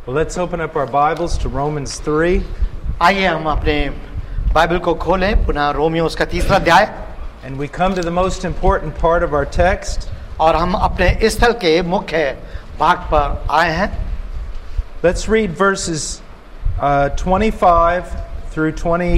Well, let's open up our Bibles to Romans 3. आइए हम अपने बाइबल को खोलें पुनः रोमियो उसका तीसरा अध्याय And we come to the most important part of our text. और हम अपने स्थल के मुख्य भाग पर आए हैं. Let's read verses 25 through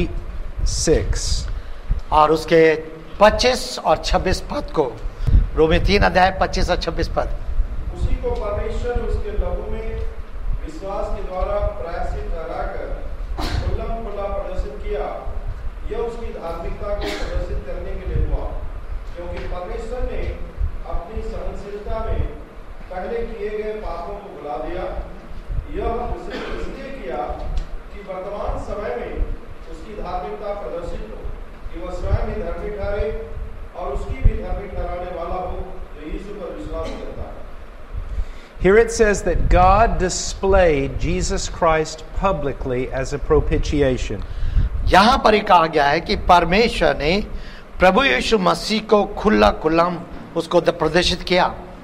26. और उसके 25 और 26 पद को रोमियो 3 अध्याय 25 और 26 पद. उसी को परमेश्वर उसके लहू में विश्वास के द्वारा प्रायश्चित ठहराकर खुल्ला प्रदर्शित किया. यह उसकी धार्मिकता को प्रदर्शित करने के लिए हुआ, क्योंकि परमेश्वर ने अपनी सहनशीलता में पहले किए गए पापों को भुला दिया. यह उसे इसलिए किया कि वर्तमान समय में उसकी धार्मिकता प्रदर्शित हो, कि वह स्वयं ही धर्मी ठहरे और उसकी भी धर्मी ठहराने वाला हो जो यीशु पर विश्वास करता है. Here it says that God displayed Jesus Christ publicly as a propitiation. यहाँ पर कहा गया है कि परमेश्वर ने प्रभु यीशु मसीह को खुला उसको प्रदर्शित किया.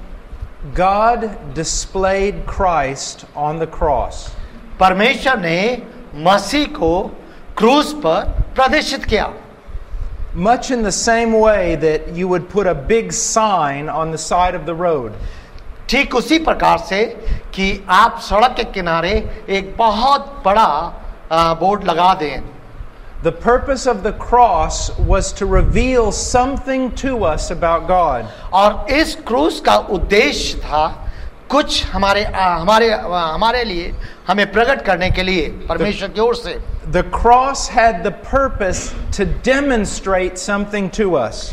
God displayed Christ on the cross. परमेश्वर ने मसीह को क्रूस पर प्रदर्शित किया. Much in the same way that you would put a big sign on the side of the road. ठीक उसी प्रकार से कि आप सड़क के किनारे एक बहुत बड़ा बोर्ड लगा दें. The purpose of the cross was to reveal something to us about God. और इस क्रूस का उद्देश्य था कुछ हमारे लिए हमें प्रकट करने के लिए परमेश्वर की ओर से. The cross had the purpose to demonstrate something to us.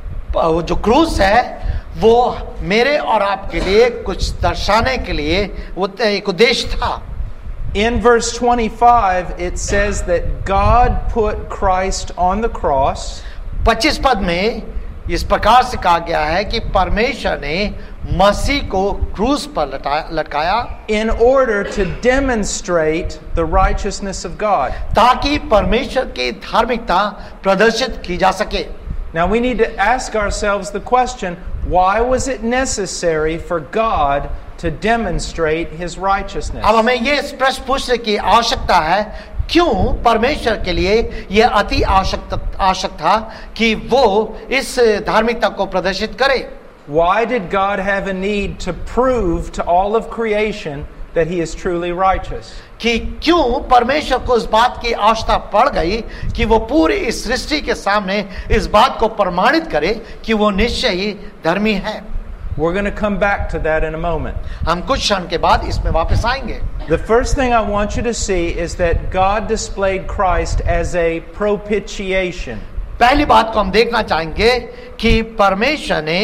जो क्रूस है वो मेरे और आपके लिए कुछ दर्शाने के लिए वो एक उद्देश्य था. In verse 25 it says that God put Christ on the cross. 25 पद में इस प्रकार से कहा गया है कि परमेश्वर ने मसीह को क्रूस पर लटकाया. In order to demonstrate the righteousness of God. ताकि परमेश्वर की धार्मिकता प्रदर्शित की जा सके. Now we need to ask ourselves the question, why was it necessary for God to demonstrate his righteousness? अब हमें ये प्रश्न पूछने की आवश्यकता है, क्यों परमेश्वर के लिए यह अति आवश्यक था कि वो इस धार्मिकता को प्रदर्शित करे. Why did God have a need to prove to all of creation that he is truly righteous? कि क्यों परमेश्वर को इस बात की आवश्यकता पड़ गई कि वो पूरी इस सृष्टि के सामने इस बात को प्रमाणित करे कि वो निश्चय ही धर्मी है. We're going to come back to that in a moment. हम कुछ क्षण के बाद इसमें वापस आएंगे. The first thing I want you to see is that God displayed Christ as a propitiation. पहली बात को हम देखना चाहेंगे कि परमेश्वर ने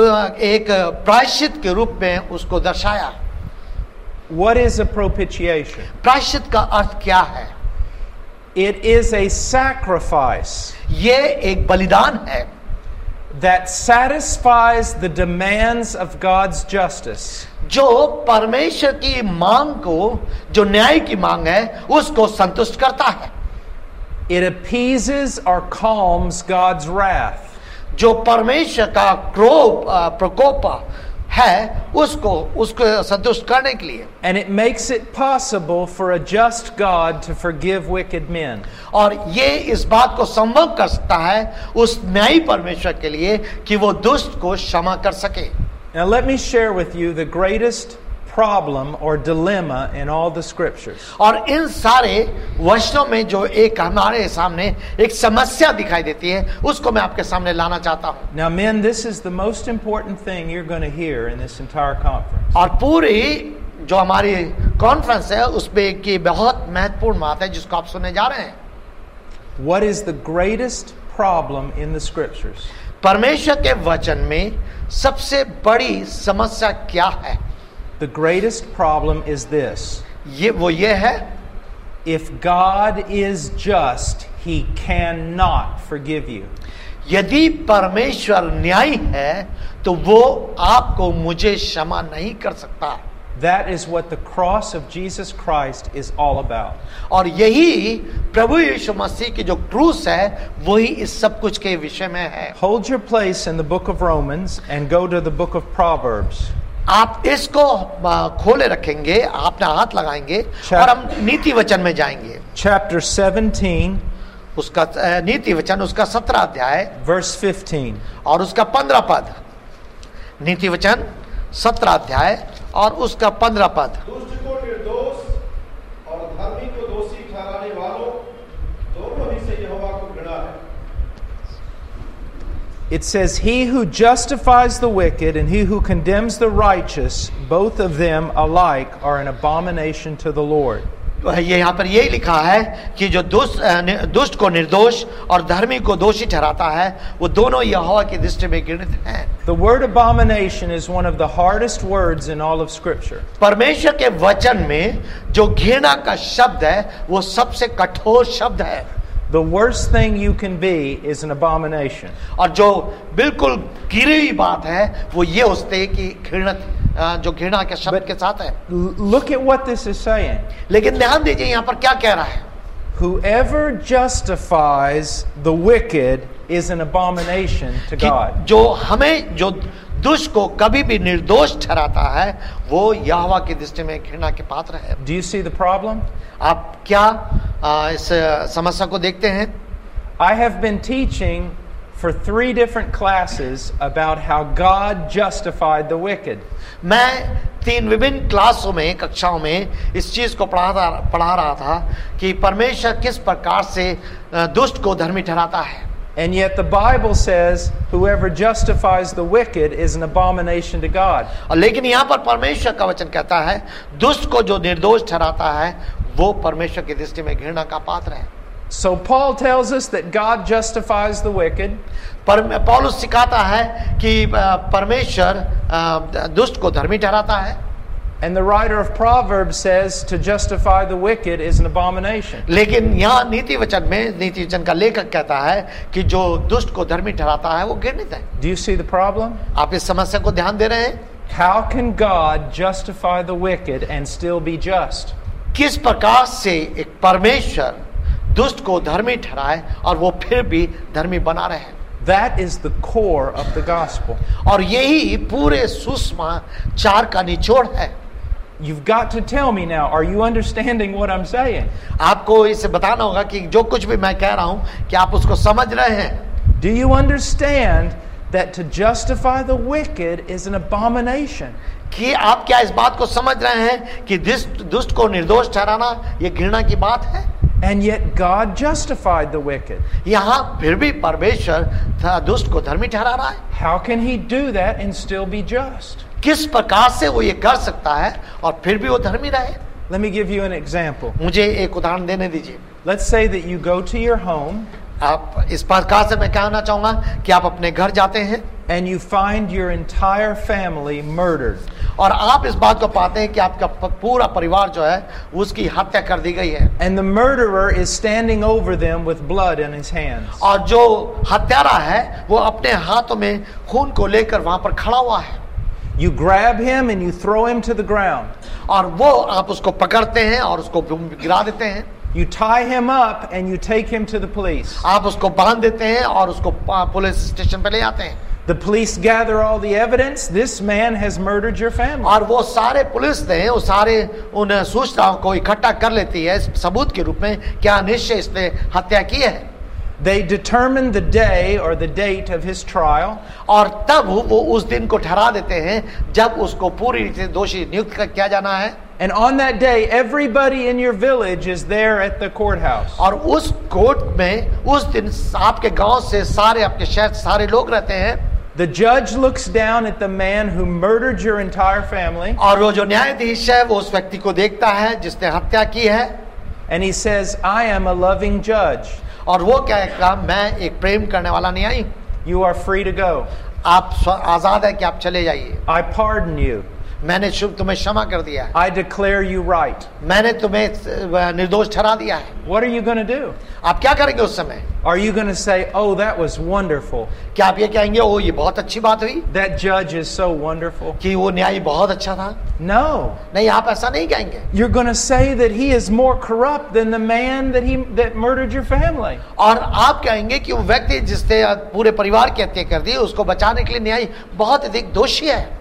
एक प्रायश्चित के रूप में उसको दर्शाया. What is a propitiation? प्रायश्चित का अर्थ क्या है? It is a sacrifice. ये एक बलिदान है. That satisfies the demands of God's justice. जो परमेश्वर की मांग को, जो न्याय की मांग है, उसको संतुष्ट करता है. It appeases or calms God's wrath. जो परमेश्वर का प्रकोप है उसको संतुष्ट करने के लिए. And it makes it possible for a just God to forgive wicked men. और ये इस बात को संभव कर सकता है उस न्यायी परमेश्वर के लिए कि वो दुष्ट को क्षमा कर सके. Now let me share with you the greatest problem or dilemma in all the scriptures. और इन सारे वचनों में जो एक हमारे सामने एक समस्या दिखाई देती है उसको मैं आपके सामने लाना चाहता हूं. Now men, this is the most important thing you're going to hear in this entire conference. और पूरी जो हमारी कॉन्फ्रेंस है उसमें की बहुत महत्वपूर्ण बात है जिसको आप सुनने जा रहे हैं. What is the greatest problem in the scriptures? परमेश्वर के वचन में सबसे बड़ी समस्या क्या है? The greatest problem is this. ये है, if God is just, he cannot forgive you. यदि परमेश्वर न्यायी है तो वो आपको मुझे क्षमा नहीं कर सकता. That is what the cross of Jesus Christ is all about. और यही प्रभु यीशु मसीह की जो क्रूस है वही इस सब कुछ के विषय में है. Hold your place in the book of Romans and go to the book of Proverbs. आप इसको खोले रखेंगे, अपना हाथ लगाएंगे और हम नीति वचन में जाएंगे. Chapter 17, उसका नीति वचन उसका 17 अध्याय verse 15. और उसका 15 पद. नीति वचन 17 अध्याय और उसका 15 पद. दुष्ट को निर्दोष और धर्मी को दोषी ठहराने वालों दोनों ही से यहोवा को घृणा है. It says, "He who justifies the wicked and he who condemns the righteous, both of them alike are an abomination to the Lord." ये यहाँ पर यही लिखा है कि जो दुष्ट को निर्दोष और धर्मी को दोषी ठहराता है वो दोनों यहोवा की दृष्टि में घृणित हैं. The word abomination is one of the hardest words in all of Scripture. परमेश्वर के वचन में जो घृणा का शब्द है वो सबसे कठोर शब्द है. The worst thing you can be is an abomination. और जो बिल्कुल गिरी हुई बात है वो ये होते कि घृणित जो घृणा के शब्द के साथ है. Look at what this is saying. लेकिन ध्यान दीजिए यहाँ पर क्या कह रहा है. Whoever justifies the wicked is an abomination to कि God. जो दुष्ट को कभी भी निर्दोष ठहराता है वो यहोवा की दृष्टि में घृणा के पात्र है. Do you see the problem? आप क्या इस समस्या को देखते हैं? I have been teaching for 3 different classes about how God justified the wicked. मैं 3 विभिन्न क्लासों में कक्षाओं में इस चीज को पढ़ा रहा था कि परमेश्वर किस प्रकार से दुष्ट को धर्मी ठहराता है. And yet the Bible says whoever justifies the wicked is an abomination to God. और लेकिन यहाँ पर परमेश्वर का वचन कहता है दुष्ट को जो निर्दोष ठहराता है वो परमेश्वर की दृष्टि में घृणा का पात्र है. So Paul tells us that God justifies the wicked. पौलुस सिखाता है कि परमेश्वर दुष्ट को धर्मी ठहराता है. And the writer of Proverbs says to justify the wicked is an abomination. लेकिन यहाँ नीति वचन में नीति वचन का लेखक कहता है कि जो दुष्ट को धर्मी ठहराता है वो घृणित है. Do you see the problem? आप इस समस्या को ध्यान दे रहे हैं? How can God justify the wicked and still be just? किस प्रकार से एक परमेश्वर दुष्ट को धर्मी ठहराए और वो फिर भी धर्मी बना रहे? That is the core of the gospel. और यही पूरे सुसमाचार का निचोड़ है. You've got to tell me now, are you understanding what I'm saying? आपको इसे बताना होगा कि जो कुछ भी मैं कह रहा हूं कि आप उसको समझ रहे हैं. Do you understand that to justify the wicked is an abomination? कि आप क्या इस बात को समझ रहे हैं कि दुष्ट को निर्दोष ठहराना ये घृणा की बात है? And yet God justified the wicked. यहाँ फिर भी परमेश्वर दुष्ट को धर्मी ठहरा रहा है. How can he do that and still be just? किस प्रकार से वो ये कर सकता है और फिर भी वो धर्मी रहे? Let me give you an example. मुझे एक उदाहरण देने दीजिए. Let's say that you go to your home आप इस प्रकार से मैं कहना चाहूंगा कि आप अपने घर जाते हैं and you find your entire family murdered. और आप इस बात को पाते हैं कि आपका पूरा परिवार जो है उसकी हत्या कर दी गई है. And the murderer is standing over them with blood in his hands. और जो हत्यारा है वो अपने हाथों में खून को लेकर वहां पर खड़ा हुआ है. You grab him and you throw him to the ground. और वो आप उसको पकड़ते हैं और उसको गिरा देते हैं. You tie him up and you take him to the police. आप उसको बांध देते हैं और उसको पुलिस स्टेशन पे ले आते हैं. The police gather all the evidence. This man has murdered your family. और वो सारे पुलिस ने वो सारे उन सूचनाओं को इकट्ठा कर लेती है सबूत के रूप में क्या निश्चय इसने हत्या की है. They determine the day or the date of his trial. और तब वो उस दिन को ठहरा देते हैं जब उसको पूरी रीति से दोषी नियुक्त किया जाना है. And on that day, everybody in your village is there at the courthouse. और उस कोर्ट में उस दिन आपके गांव से सारे आपके शहर सारे लोग रहते हैं. The judge looks down at the man who murdered your entire family. और वो जो न्यायाधीश है वो उस व्यक्ति को देखता है जिसने हत्या की है. And he says, I am a loving judge. और वो कहेगा मैं एक प्रेम करने वाला न्यायी. You are free to go. आप आजाद है कि आप चले जाइए. I pardon you. मैंने तुम्हें क्षमा कर दिया है. I declare you right. मैंने तुम्हें निर्दोष ठहरा दिया है. What are you going to do? आप क्या करेंगे उस समय? Are you going to say, oh, that was wonderful? क्या आप ये कहेंगे ओ ये बहुत अच्छी बात हुई? That judge is so wonderful. कि वो न्यायी बहुत अच्छा था? No. नहीं, आप ऐसा नहीं कहेंगे. You're going to say that he is more corrupt than the man that murdered your family. और आप कहेंगे कि वो व्यक्ति जिसने पूरे परिवार की हत्या कर दी उसको बचाने के लिए न्यायी बहुत अधिक दोषी है.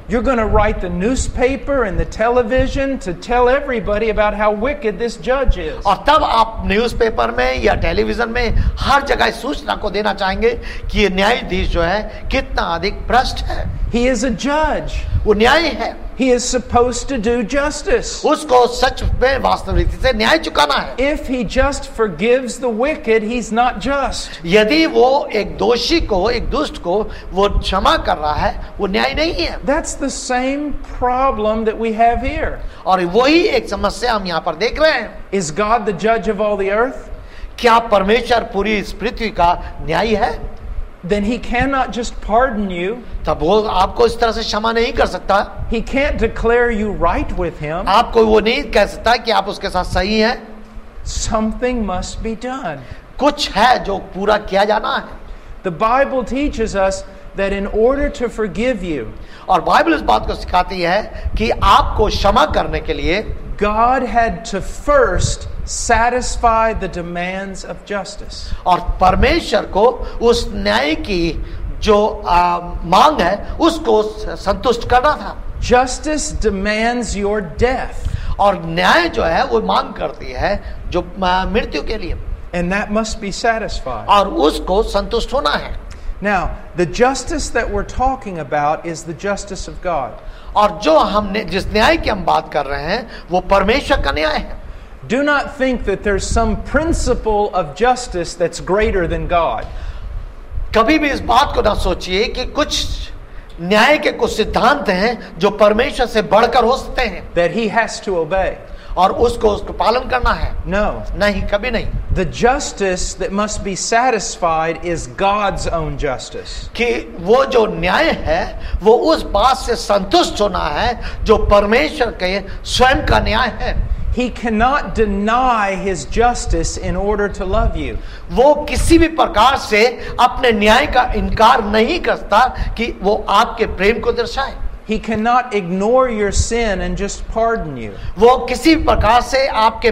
You're going to write the newspaper and the television to tell everybody about how wicked this judge is. और तब आप न्यूज़पेपर में या टेलीविजन में हर जगह सूचना को देना चाहेंगे कि ये न्यायाधीश जो है कितना अधिक भ्रष्ट है. He is a judge. वो न्यायी है. He is supposed to do justice. उसको सच में वास्तव रीति से न्याय चुकाना है. If he just forgives the wicked, he's not just. यदि वो एक दोषी को, एक दुष्ट को वो क्षमा कर रहा है, वो न्याय नहीं है. That's the same problem that we have here. और वही एक समस्या हम यहाँ पर देख रहे हैं. Is God the judge of all the earth? क्या परमेश्वर पूरी इस पृथ्वी का न्यायी है? Then he cannot just pardon you. तब वो आपको इस तरह से क्षमा नहीं कर सकता. He can't declare you right with him. आपको वो नहीं कह सकता कि आप उसके साथ सही हैं. Something must be done. कुछ है जो पूरा किया जाना है. The Bible teaches us that in order to forgive you, और बाइबल इस बात को सिखाती है कि आपको क्षमा करने के लिए God had to first satisfy the demands of justice. और परमेश्वर को उस न्याय की जो मांग है उसको संतुष्ट करना था. Justice demands your death. और न्याय जो है वो मांग करती है जो मृत्यु के लिए. And that must be satisfied. और उसको संतुष्ट होना है. Now, the justice that we're talking about is the justice of God. और जो हमने जिस न्याय की हम बात कर रहे हैं वो परमेश्वर का न्याय है. Do not think that there's some principle of justice that's greater than God. कभी भी इस बात को ना सोचिए कि कुछ न्याय के कुछ सिद्धांत हैं जो परमेश्वर से बढ़कर हो सकते हैं. That he has to obey. और उसको पालन करना है. No. नहीं, कभी नहीं. The justice that must be satisfied is God's own justice. कि वो जो न्याय है वो उस बात से संतुष्ट होना है जो परमेश्वर के स्वयं का न्याय है. He cannot deny his justice in order to love you. वो किसी भी प्रकार से अपने न्याय का इनकार नहीं करता कि वो आपके प्रेम को दर्शाए. He cannot ignore your sin and just pardon you. वो किसी भी प्रकार से आपके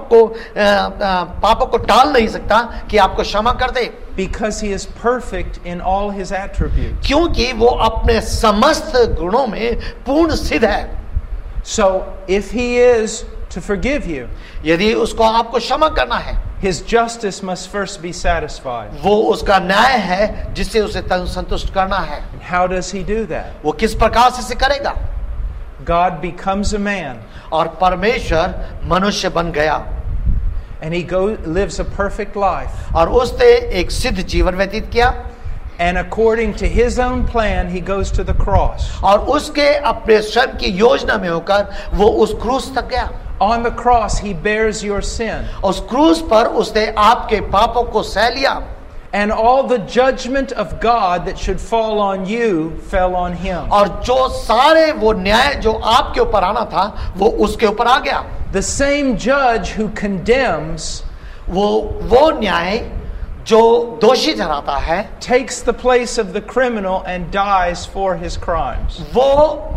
पापों को टाल नहीं सकता कि आपको क्षमा कर दे. Because he is perfect in all his attributes. क्योंकि वो अपने समस्त गुणों में पूर्ण सिद्ध है. So if he is to forgive you, यदि उसको आपको क्षमा करना है, his justice must first be satisfied. वो उसका न्याय है जिससे उसे संतुष्ट करना है. How does he do that? वो किस प्रकार से इसे करेगा? God becomes a man. और परमेश्वर मनुष्य बन गया. And he lives a perfect life. और उसने एक सिद्ध जीवन व्यतीत किया. And according to his own plan, he goes to the cross. और उसके अपने स्वयं की योजना में होकर वो उस क्रूस तक गया. On the cross, he bears your sin. उस क्रूस पर उसने आपके पापों को सह लिया. And all the judgment of God that should fall on you fell on him. और जो सारे वो न्याय जो आपके ऊपर आना था वो उसके ऊपर आ गया. The same judge who condemns, वो न्याय जो दोषी ठहराता है, takes the place of the criminal and dies for his crimes. वो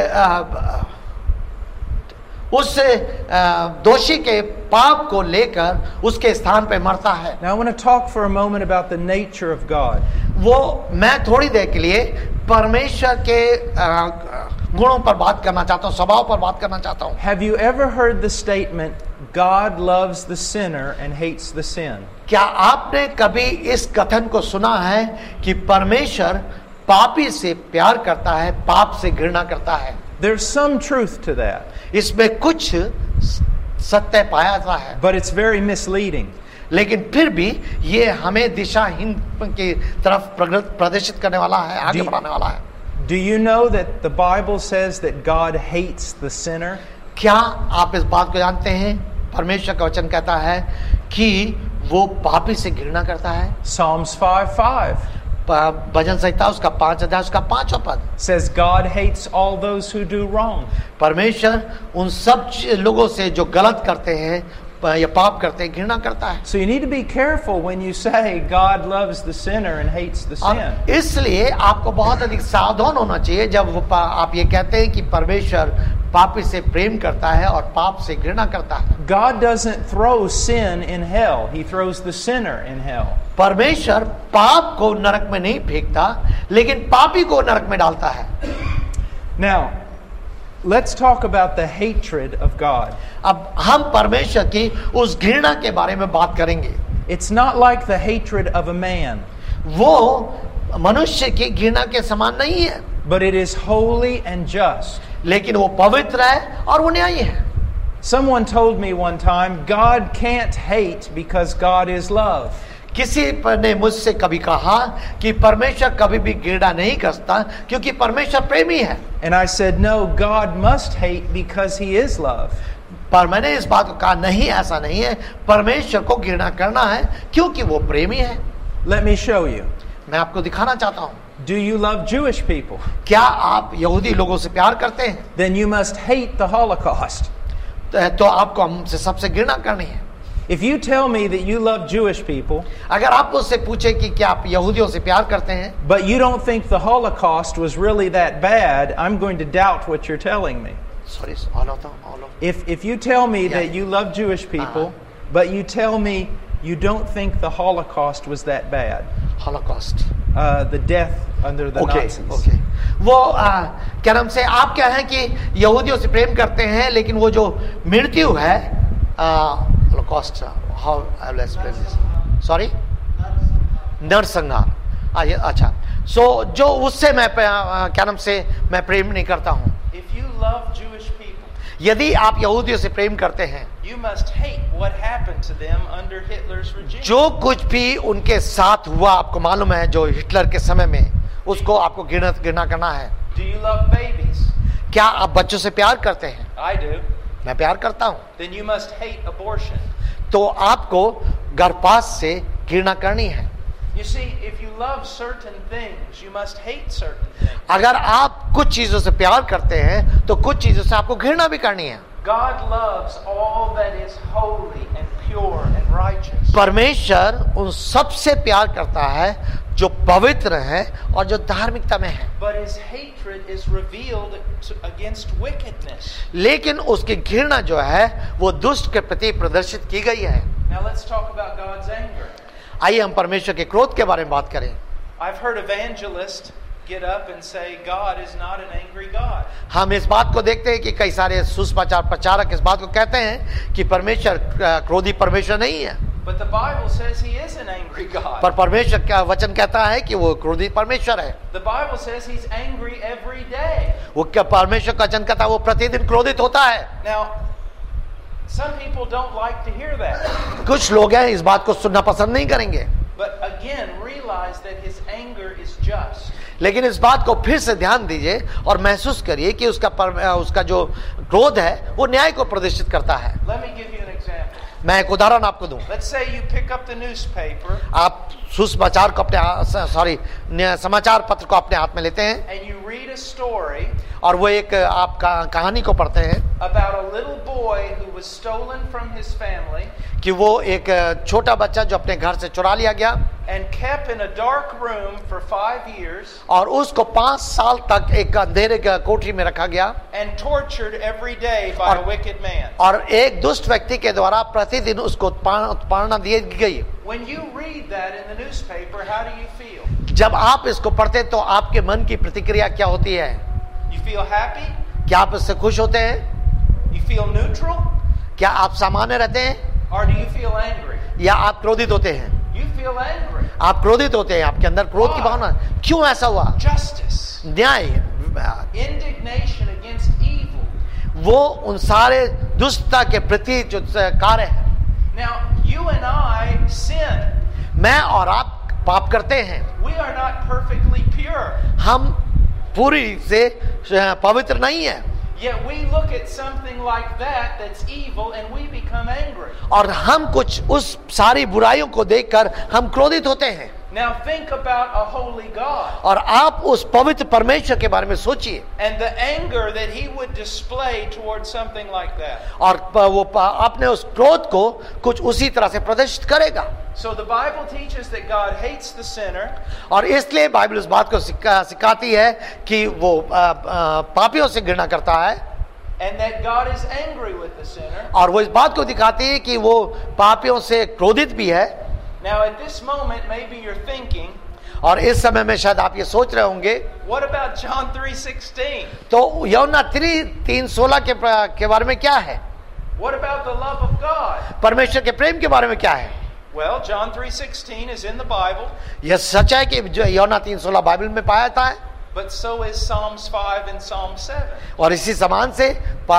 उस दोषी के पाप को लेकर उसके स्थान पे मरता है. Now I want to talk for a moment about the nature of God. वो मैं थोड़ी देर के लिए परमेश्वर के गुणों पर बात करना चाहता हूँ, स्वभाव पर बात करना चाहता हूँ. Have you ever heard the statement, God loves the sinner and hates the sin? क्या आपने कभी इस कथन को सुना है कि परमेश्वर पापी से प्यार करता है, पाप से घृणा करता है? There's some truth to that. इसमें कुछ सत्य पाया जाता है. But it's very misleading. लेकिन फिर भी ये हमें दिशाहीन की तरफ प्रदर्शित करने वाला है, आगे बढ़ाने वाला है. Do you know that the Bible says that God hates the sinner? क्या आप इस बात को जानते हैं? परमेश्वर का वचन कहता है कि वो पापी से घृणा करता है. Psalms 5:5 भजन संहिता उसका 5 अध्याय उसका 5वां पद says God hates all those who do wrong. परमेश्वर उन सब लोगों से जो गलत करते हैं या पाप करते हैं घृणा करता है. So you need to be careful when you say God loves the sinner and hates the sin. इसलिए आपको बहुत अधिक सावधान होना चाहिए जब आप ये कहते हैं कि परमेश्वर पापी से प्रेम करता है और पाप से घृणा करता है. God doesn't throw sin in hell. He throws the sinner in hell. परमेश्वर पाप को नरक में नहीं फेंकता, लेकिन पापी को नरक में डालता है. Now, let's talk about the hatred of God. अब हम परमेश्वर की उस घृणा के बारे में बात करेंगे. It's not like the hatred of a man, वो मनुष्य की घृणा के समान नहीं है, but it is holy and just. लेकिन वो पवित्र है और वो न्यायी है. Someone told me one time, God can't hate because God is love. किसी ने मुझसे कभी कहा कि परमेश्वर कभी भी घृणा नहीं करता क्योंकि परमेश्वर प्रेमी है. And I said, no, God must hate because he is love. पर मैंने इस बात को कहा नहीं, ऐसा नहीं है. परमेश्वर को घृणा करना है क्योंकि वो प्रेमी है. Let me show you. मैं आपको दिखाना चाहता हूँ. Do you love Jewish people? क्या आप यहूदी लोगों से प्यार करते हैं? Then you must hate the Holocaust. तो आपको हमसे सबसे घृणा करनी है. If you tell me that you love Jewish people, अगर आप मुझसे पूछे कि क्या आप यहूदियों से प्यार करते हैं, but you don't think the Holocaust was really that bad, I'm going to doubt what you're telling me. Sorry, all of. If you tell me Yeah. that you love Jewish people, but you tell me you don't think the Holocaust was that bad, Holocaust. the death under the Okay, Nazis. okay. वो क्या नाम से आप क्या है कि यहूदियों से प्रेम करते हैं, लेकिन वो जो मृत्यु है, Holocaust, how I will explain this? Sorry, नरसंहार. अच्छा. So जो उससे मैं क्या नाम से मैं प्रेम नहीं करता हूँ. If you love Jewish people, यदि आप यहूदियों से प्रेम करते हैं, you must hate what happened to them under Hitler's regime. जो कुछ भी उनके साथ हुआ आपको मालूम है, जो हिटलर के समय में, उसको आपको घृणा करना है. Do you love babies? क्या आप बच्चों से प्यार करते हैं? I do. मैं प्यार करता हूँ. Then you must hate abortion. तो आपको गर्भपात से घृणा करनी है. You see, if you love certain things, you must hate certain things. अगर आप कुछ चीजों से प्यार करते हैं तो कुछ चीजों से आपको घृणा भी करनी है. God loves all that is holy and pure and righteous. परमेश्वर उन सबसे प्यार करता है जो पवित्र है और जो धार्मिकता में है. But his hatred is revealed against wickedness. लेकिन उसकी घृणा जो है वो दुष्ट के प्रति प्रदर्शित की गई है. Now let's talk about God's anger. आइए हम परमेश्वर के क्रोध के बारे में बात करें. I've heard evangelists get up and say God is not an angry God. हम इस बात को देखते हैं कि कई सारे सुसमाचार प्रचारक इस बात को कहते हैं कि परमेश्वर क्रोधी परमेश्वर नहीं है. But the Bible says he is an angry God. पर परमेश्वर का वचन कहता है कि वो क्रोधी परमेश्वर है. The Bible says he's angry every day. वो क्या परमेश्वर का वचन कहता है वो प्रतिदिन क्रोधित होता है. Now, some people don't like to hear that. कुछ लोग हैं इस बात को सुनना पसंद नहीं करेंगे. But again, realize that his anger is just. लेकिन इस बात को फिर से ध्यान दीजिए और महसूस करिए कि उसका जो क्रोध है वो न्याय को प्रदर्शित करता है. Let me give you an example. मैं एक उदाहरण आपको दूं. Let's say you pick up the newspaper आप सुसमाचार को अपने समाचार पत्र को अपने हाथ में लेते हैं and you read a story और वो एक आप कहानी को पढ़ते हैं about a little boy who was stolen from his family कि वो एक छोटा बच्चा जो अपने घर से चुरा लिया गया and kept in a dark room for 5 years और उसको 5 साल तक एक अंधेरे कोठरी में रखा गया and tortured every day by a wicked man. और एक दुष्ट व्यक्ति के द्वारा प्रतिदिन उसको उत्पीड़ना दी गई. When you read that in the newspaper, how do you feel? जब आप इसको पढ़ते तो आपके मन की प्रतिक्रिया क्या होती है? You feel happy? क्या आप इससे खुश होते हैं? You feel neutral? क्या आप सामान्य रहते हैं Or do you feel angry? या आप क्रोधित होते हैं? You feel angry. आप क्रोधित होते हैं, आपके अंदर क्रोध की भावना. क्यों ऐसा हुआ? Justice. न्याय, Indignation against evil. वो उन सारे दुष्टता के प्रति जो कार्य है. Now, you and I sin. मैं और आप पाप करते हैं. We are not perfectly pure. हम पूरी से पवित्र नहीं है. Yet we look at something like that that's evil and we become angry. और हम कुछ उस सारी बुराइयों को देखकर हम क्रोधित होते हैं. Now think about a holy God. और आप उस पवित्र परमेश्वर के बारे में सोचिए. And the anger that he would display towards something like that. और वो अपने उस क्रोध को कुछ उसी तरह से प्रदर्शित करेगा. So the Bible teaches that God hates the sinner. और इसलिए बाइबल इस बात को सिखाती है कि वो पापियों से घृणा करता है. And that God is angry with the sinner. और वो इस बात को दिखाती है कि वो पापियों से क्रोधित भी है. Now at this moment maybe you're thinking, और इस समय में शायद आप ये सोच रहे होंगे, What about John 3:16? तो यूहन्ना 3:16 के बारे में क्या है? What about the love of God? परमेश्वर के प्रेम के बारे में क्या है? Well, John 3:16 is in the Bible, यह सच है कि जो यूहन्ना 3:16 बाइबल में पाया जाता है, but so is Psalms 5 and Psalm 7. और इसी समान से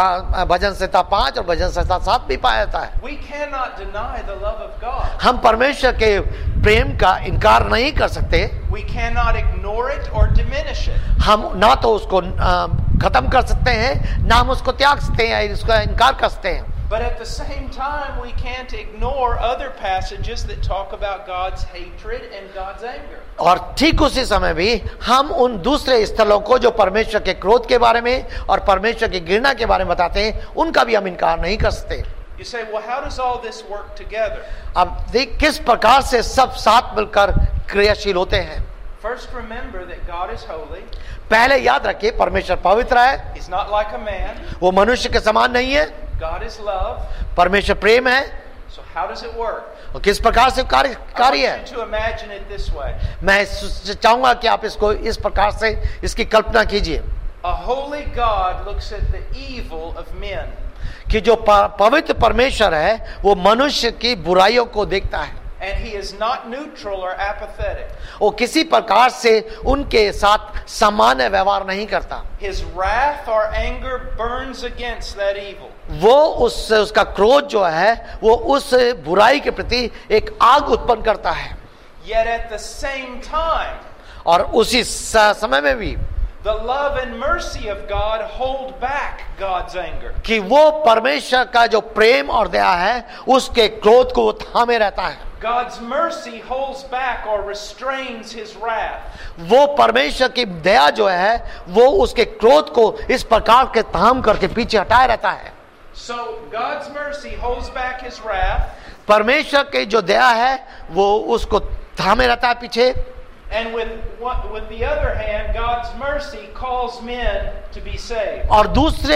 भजन संहिता 5 और भजन संहिता 7 भी पाया जाता है। We cannot deny the love of God. हम परमेश्वर के प्रेम का इनकार नहीं कर सकते, We cannot ignore it or diminish it. हम ना तो उसको खत्म कर सकते हैं, ना हम उसको त्याग सकते हैं, इसका इनकार कर सकते हैं। But at the same time, we can't ignore other passages that talk about God's hatred and God's anger. और ठीक उसी समय भी हम उन दूसरे स्थलों को जो परमेश्वर के क्रोध के बारे में और परमेश्वर की घृणा के बारे में बताते हैं, उनका भी हम इनकार नहीं कर सकते। You say, well, how does all this work together? अब देख किस प्रकार से सब साथ मिलकर क्रियाशील होते हैं। First, remember that God is holy. पहले याद रखिए परमेश्वर पवित्र है, He's not like a man. वो मनुष्य के समान नहीं है, God is love. परमेश्वर प्रेम है। So how does it work? और किस प्रकार से कार्य I want है? you to imagine it this way. मैं चाहूंगा कि आप इसको इस प्रकार से इसकी कल्पना कीजिए A holy God looks at the evil of men. कि जो पवित्र परमेश्वर है वो मनुष्य की बुराइयों को देखता है, And he is not neutral or apathetic. वो किसी प्रकार से उनके साथ सामान्य व्यवहार नहीं करता। His wrath or anger burns against that evil. वो उसका क्रोध जो है वो उस बुराई के प्रति एक आग उत्पन्न करता है, Yet at the same time, और उसी समय में भी the love and mercy of God hold back God's anger. कि वो परमेश्वर का जो प्रेम और दया है उसके क्रोध को थामे रहता है। God's mercy holds back or restrains his wrath. वो परमेश्वर की दया जो है वो उसके क्रोध को इस प्रकार के थाम करके पीछे हटाए रहता है। So God's mercy holds back his wrath, परमेश्वर की जो दया है वो उसको थामे रहता है पीछे, and with the other hand, God's mercy calls men to be saved. और दूसरे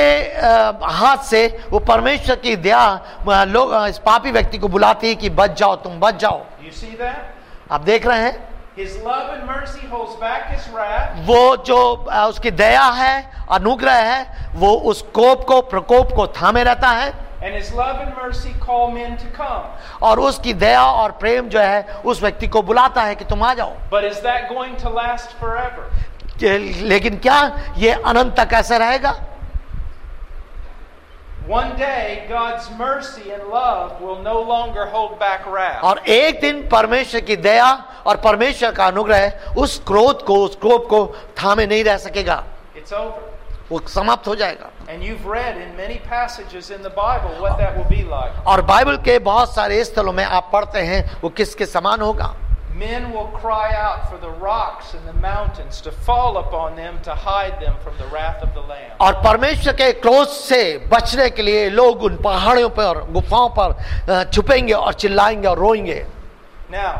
हाथ से वो परमेश्वर की दया लोग इस पापी व्यक्ति को बुलाती है कि बच जाओ, तुम बच जाओ। You see that? आप देख रहे हैं His love and mercy holds back his wrath, वो जो उसकी दया है, अनुग्रह है, वो उस कोप को प्रकोप को थामे रहता है, and his love and mercy call men to come. और उसकी दया और प्रेम जो है उस व्यक्ति को बुलाता है कि तुम आ जाओ। But is that going to last forever? लेकिन क्या ये अनंत तक ऐसा रहेगा? One day, God's mercy and love will no longer hold back wrath. और एक दिन परमेश्वर की दया और परमेश्वर का अनुग्रह उस क्रोध को, उस कोप को थामे नहीं रह सकेगा, It's over. वो समाप्त हो जाएगा। And you've read in many passages in the Bible what that will be like. और बाइबल के बहुत सारे स्थलों में आप पढ़ते हैं वो किसके समान होगा। Men will cry out for the rocks and the mountains to fall upon them to hide them from the wrath of the Lamb. और परमेश्वर के क्रोध से बचने के लिए लोग उन पहाड़ों पर, गुफाओं पर छुपेंगे और चिल्लाएंगे और रोएंगे। Now,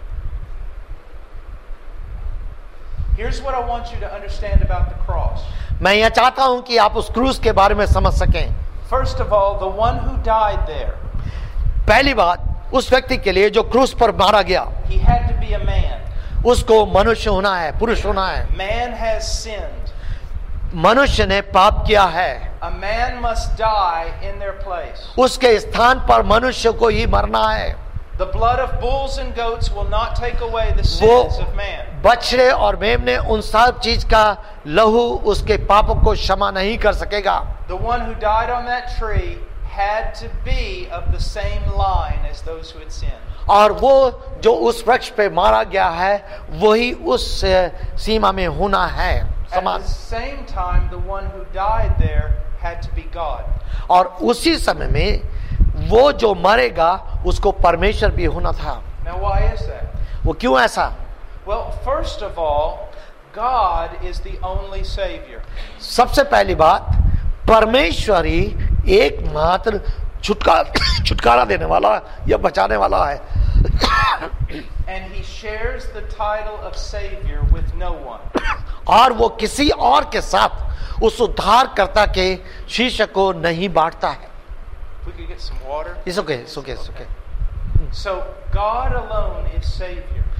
here's what I want you to understand about the cross. मैं यह चाहता हूं कि आप उस क्रूस के बारे में समझ सकें। First of all, the one who died there, पहली बात, उस व्यक्ति के लिए जो क्रूस पर मारा गया he had to be a man. उसको मनुष्य होना है, पुरुष होना है। Man has sinned. मनुष्य ने पाप किया है, A man must die in their place. उसके स्थान पर मनुष्य को ही मरना है। The blood of bulls and goats will not take away the वो sins of man. बछड़े और मेमने उन सब चीज का लहू उसके पापों को क्षमा नहीं कर सकेगा। The one who died on that tree had to be of the same line as those who had sinned. और वो जो उस वृक्ष पे मारा गया है वही उस सीमा में होना है At समान। the same time, the one who died there had to be God. और उसी समय में वो जो मरेगा उसको परमेश्वर भी होना था। Now, why is that? वो क्यों ऐसा? Well, first of all, God is the only Savior. सबसे पहली बात, परमेश्वर ही एकमात्र छुटकारा देने वाला या बचाने वाला है। And He shares the title of Savior with no one. और वो किसी और के साथ उस उद्धारकर्ता के शीर्षक को नहीं बांटता है। We could get some water. It's okay. So God alone is Savior.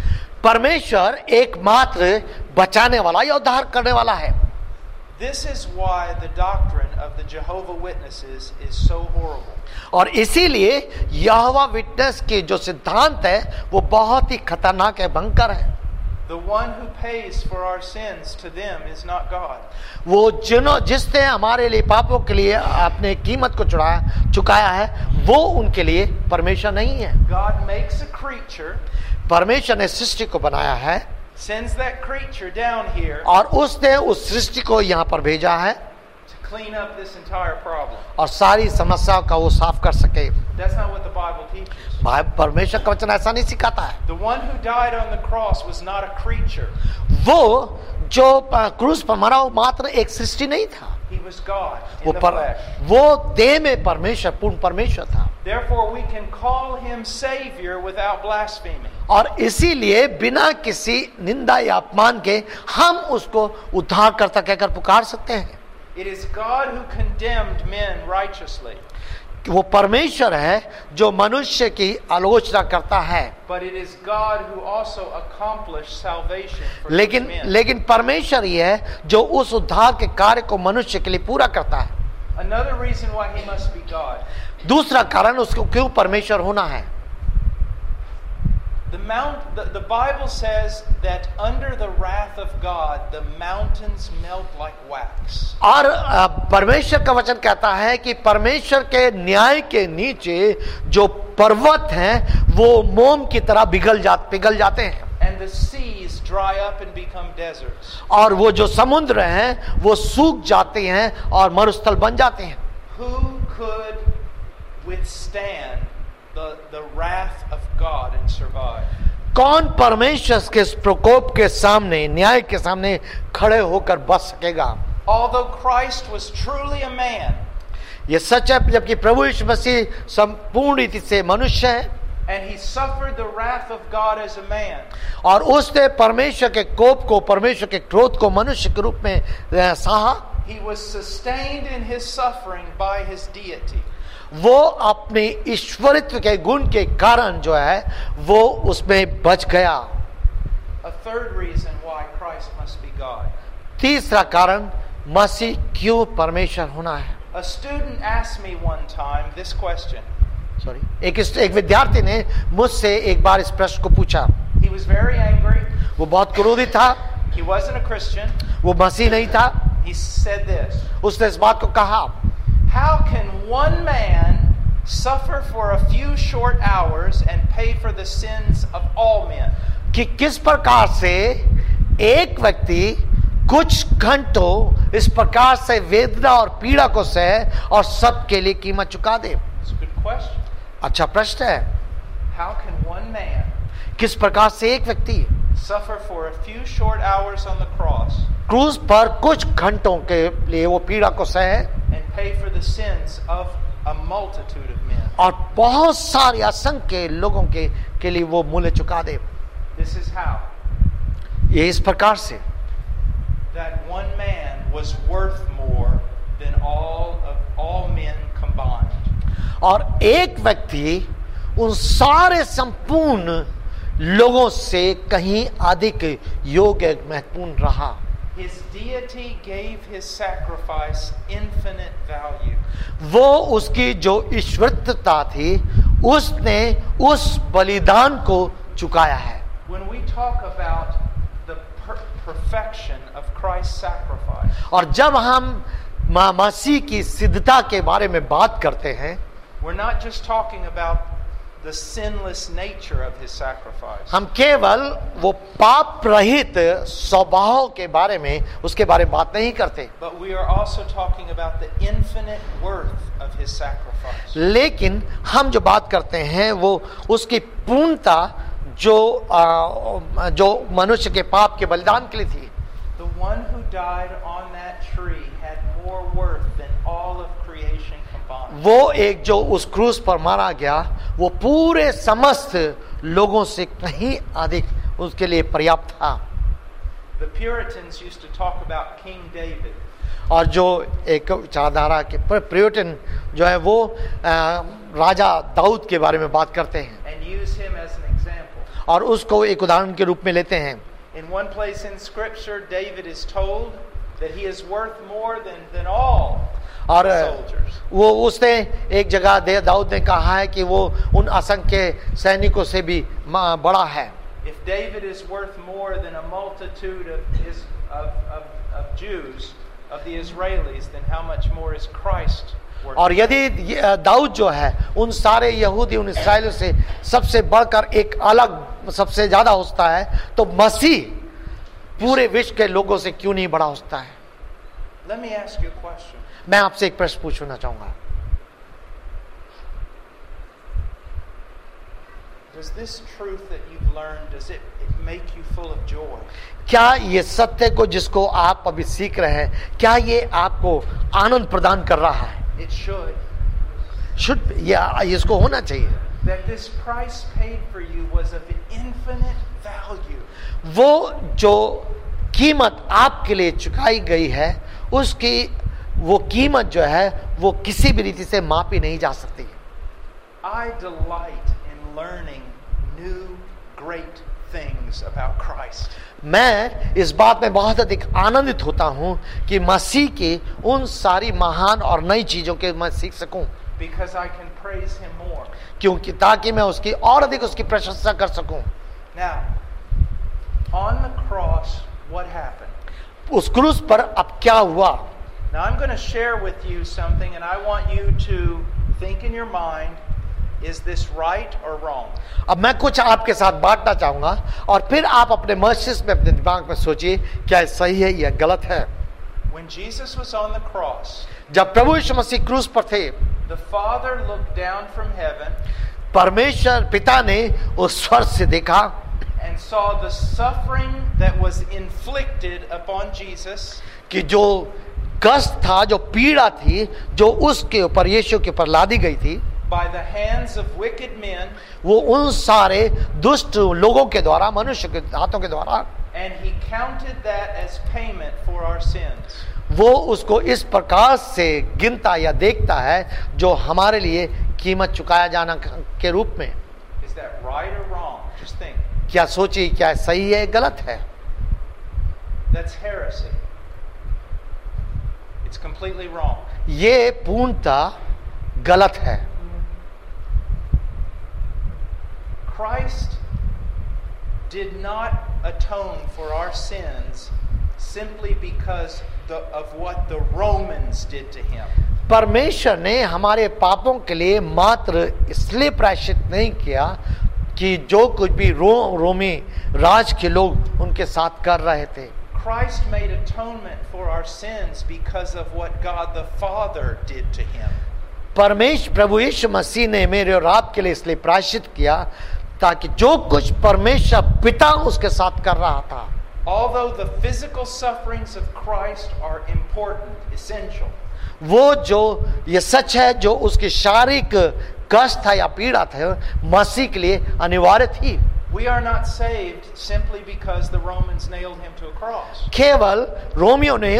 परमेश्वर एकमात्र बचाने वाला या उद्धार करने वाला है। This is why the doctrine of the Jehovah Witnesses is so horrible. और इसीलिए यहोवा विटनेस के जो सिद्धांत है वो बहुत ही खतरनाक है, भयंकर है। The one who pays for our sins to them is not God. वो जिसने हमारे लिए पापों के लिए अपने कीमत को चुकाया है वो उनके लिए परमेश्वर नहीं है। God makes a creature, परमेश्वर ने सृष्टि को बनाया है, sends that creature down here और उसने उस सृष्टि को यहाँ पर भेजा है to clean up this entire problem. और सारी समस्याओं का वो साफ कर सके। That's not what the Bible teaches. परमेश्वर का वचन ऐसा नहीं सिखाता है। The one who died on the cross was not a creature. वो जो क्रूस पर मरा वो मात्र एक सृष्टि नहीं था, He was God in the flesh. वो देह में परमेश्वर, पूर्ण परमेश्वर था। Therefore we can call him Savior without blaspheming. और इसीलिए बिना किसी निंदा या अपमान के हम उसको उद्धारकर्ता कहकर पुकार सकते हैं। It is God who condemned men righteously. वो परमेश्वर है जो मनुष्य की आलोचना करता है, But it is God who also accomplished salvation for those men. लेकिन परमेश्वर ही है जो उस उद्धार के कार्य को मनुष्य के लिए पूरा करता है। Another reason why he must be God. दूसरा कारण उसको क्यों परमेश्वर होना है। The Bible says that under the wrath of God, the mountains melt like wax. और परमेश्वर का वचन कहता है कि परमेश्वर के न्याय के नीचे जो पर्वत हैं वो मोम की तरह पिघल जाते हैं। And the seas dry up and become deserts. और वो जो समुद्र हैं वो सूख जाते हैं और मरुस्थल बन जाते हैं। Who could withstand the wrath of God and survive? कौन परमेश्वर के इस प्रकोप के सामने, न्याय के सामने खड़े होकर बच सकेगा। Although Christ was truly a man, ये सच है जबकि प्रभु यीशु मसीह संपूर्ण रीति से मनुष्य है and he suffered the wrath of God as a man, और उसने परमेश्वर के कोप को, परमेश्वर के क्रोध को मनुष्य के रूप में सहा। he was sustained in his suffering by his deity. वो अपने ईश्वरित्व के गुण के कारण जो है वो उसमें बच गया। A third reason why Christ must be God. तीसरा कारण मसीह क्यों परमेश्वर होना है। A student asked me one time this question. एक विद्यार्थी ने मुझसे एक बार इस प्रश्न को पूछा। He was very angry. वो बहुत क्रोधित था। He wasn't a Christian. वो मसीह नहीं था। He said this. उसने इस बात को कहा, How can one man suffer for a few short hours and pay for the sins of all men? कि किस प्रकार से एक व्यक्ति कुछ घंटों इस प्रकार से वेदना और पीड़ा को सहे और सबके लिए कीमत चुका दे। It's a good question. अच्छा प्रश्न है। How can one man किस प्रकार से एक व्यक्ति suffer for a few short hours on the cross क्रूस पर कुछ घंटों के लिए वो पीड़ा को सहे and pay for the sins of a multitude of men? और बहुत सारे असंख्य लोगों के लिए वो मूल्य चुका दे। This is how. ये इस प्रकार से That one man was worth more than all men combined. और एक व्यक्ति उन सारे संपूर्ण लोगों से कहीं अधिक योग्य महत्वपूर्ण रहा। His deity gave his sacrifice infinite value. वो उसकी जो ईश्वरत्वता थी उसने उस बलिदान को चुकाया है। When we talk about the perfection of Christ's sacrifice, और जब हम मसीह की सिद्धता के बारे में बात करते हैं, we're not just talking about the sinless nature of his sacrifice. हम केवल वो पाप रहित स्वभाव के बारे में उसके बारे में बात नहीं करते, But we are also talking about the infinite worth of his sacrifice. लेकिन हम जो बात करते हैं वो उसकी पूर्णता जो मनुष्य के पाप के बलिदान के लिए थी। The one who died on that tree had more worth than all of creation combined. वो एक जो उस क्रूस पर मारा गया वो पूरे समस्त लोगों से कहीं अधिक उसके लिए पर्याप्त था। The Puritans used to talk about King David. और जो एक विचारधारा के प्रियोटन जो है वो राजा दाऊद के बारे में बात करते हैं And use him as an example. और उसको एक उदाहरण के रूप में लेते हैं। In one place in Scripture, David is told that he is worth more than all और the soldiers. वो उसने एक जगह दाऊद ने कहा है कि वो उन असंख्य सैनिकों से भी बड़ा है। If David is worth more than a multitude of Jews, of the Israelis, then how much more is Christ worth? और यदि दाऊद जो है उन सारे यहूदी उन इस्राएलियों से सबसे बढ़कर एक अलग सबसे ज्यादा होता है, तो मसीह पूरे विश्व के लोगों से क्यों नहीं बड़ा होता है? Let me ask you a question. मैं आपसे एक प्रश्न पूछना चाहूंगा, Does this truth that you've learned, does it make you full of joy? क्या ये सत्य को जिसको आप अभी सीख रहे हैं, क्या ये आपको आनंद प्रदान कर रहा है? It should. या इसको होना चाहिए। That this price paid for you was of infinite value. वो जो कीमत आपके लिए चुकाई गई है, उसकी वो कीमत जो है वो किसी भी रीति से मापी नहीं जा सकती। I delight in learning new great things about Christ. मैं इस बात में बहुत अधिक आनंदित होता हूं कि मसीह की उन सारी महान और नई चीजों के मैं सीख सकूं, Because I can praise him more. क्योंकि ताकि मैं उसकी और अधिक उसकी प्रशंसा कर सकूं। Now, on the cross, what happened? उस क्रूस पर अब क्या हुआ? Now, I'm going to share with you something, and I want you to think in your mind, is this right or wrong? अब मैं कुछ आपके साथ बांटना चाहूंगा और फिर आप अपने मस्तिष्क में अपने दिमाग में सोचिए क्या ये सही है या गलत है। When Jesus was on the cross, जब प्रभु यीशु मसीह क्रूस पर थे, the Father looked down from heaven परमेश्वर पिता ने उस स्वर्ग से देखा and saw the suffering that was inflicted upon Jesus, कि जो कष्ट था, जो पीड़ा थी, जो उसके ऊपर यीशु के ऊपर लादी गई थी, by the hands of wicked men, वो उन सारे दुष्ट लोगों के द्वारा, मनुष्य के हाथों के द्वारा, and he counted that as payment for our sins. वो उसको इस प्रकार से गिनता या देखता है जो हमारे लिए कीमत चुकाया जाना के रूप में। Is that right or wrong? Just think. क्या सोचिए क्या सही है गलत है? That's heresy. It's completely wrong. ये पूर्णतः गलत है। Christ did not atone for our sins simply because of what the Romans did to him. परमेश्वर ने हमारे पापों के लिए मात्र इसलिए प्रायश्चित नहीं किया कि जो कुछ भी रोमी राज के लोग उनके साथ कर रहे थे। Christ made atonement for our sins because of what God the Father did to him. परमेश्वर प्रभु यीशु मसीह ने मेरे और आपके लिए इसलिए प्रायश्चित किया ताकि जो कुछ परमेश्वर पिता उसके साथ कर रहा था, Although the physical sufferings of Christ are important, essential, वो जो ये सच है जो उसकी शारीरिक कष्ट था या पीड़ा था मसीह के लिए अनिवार्य थी। we are not saved simply because the Romans nailed him to a cross. केवल रोमियो ने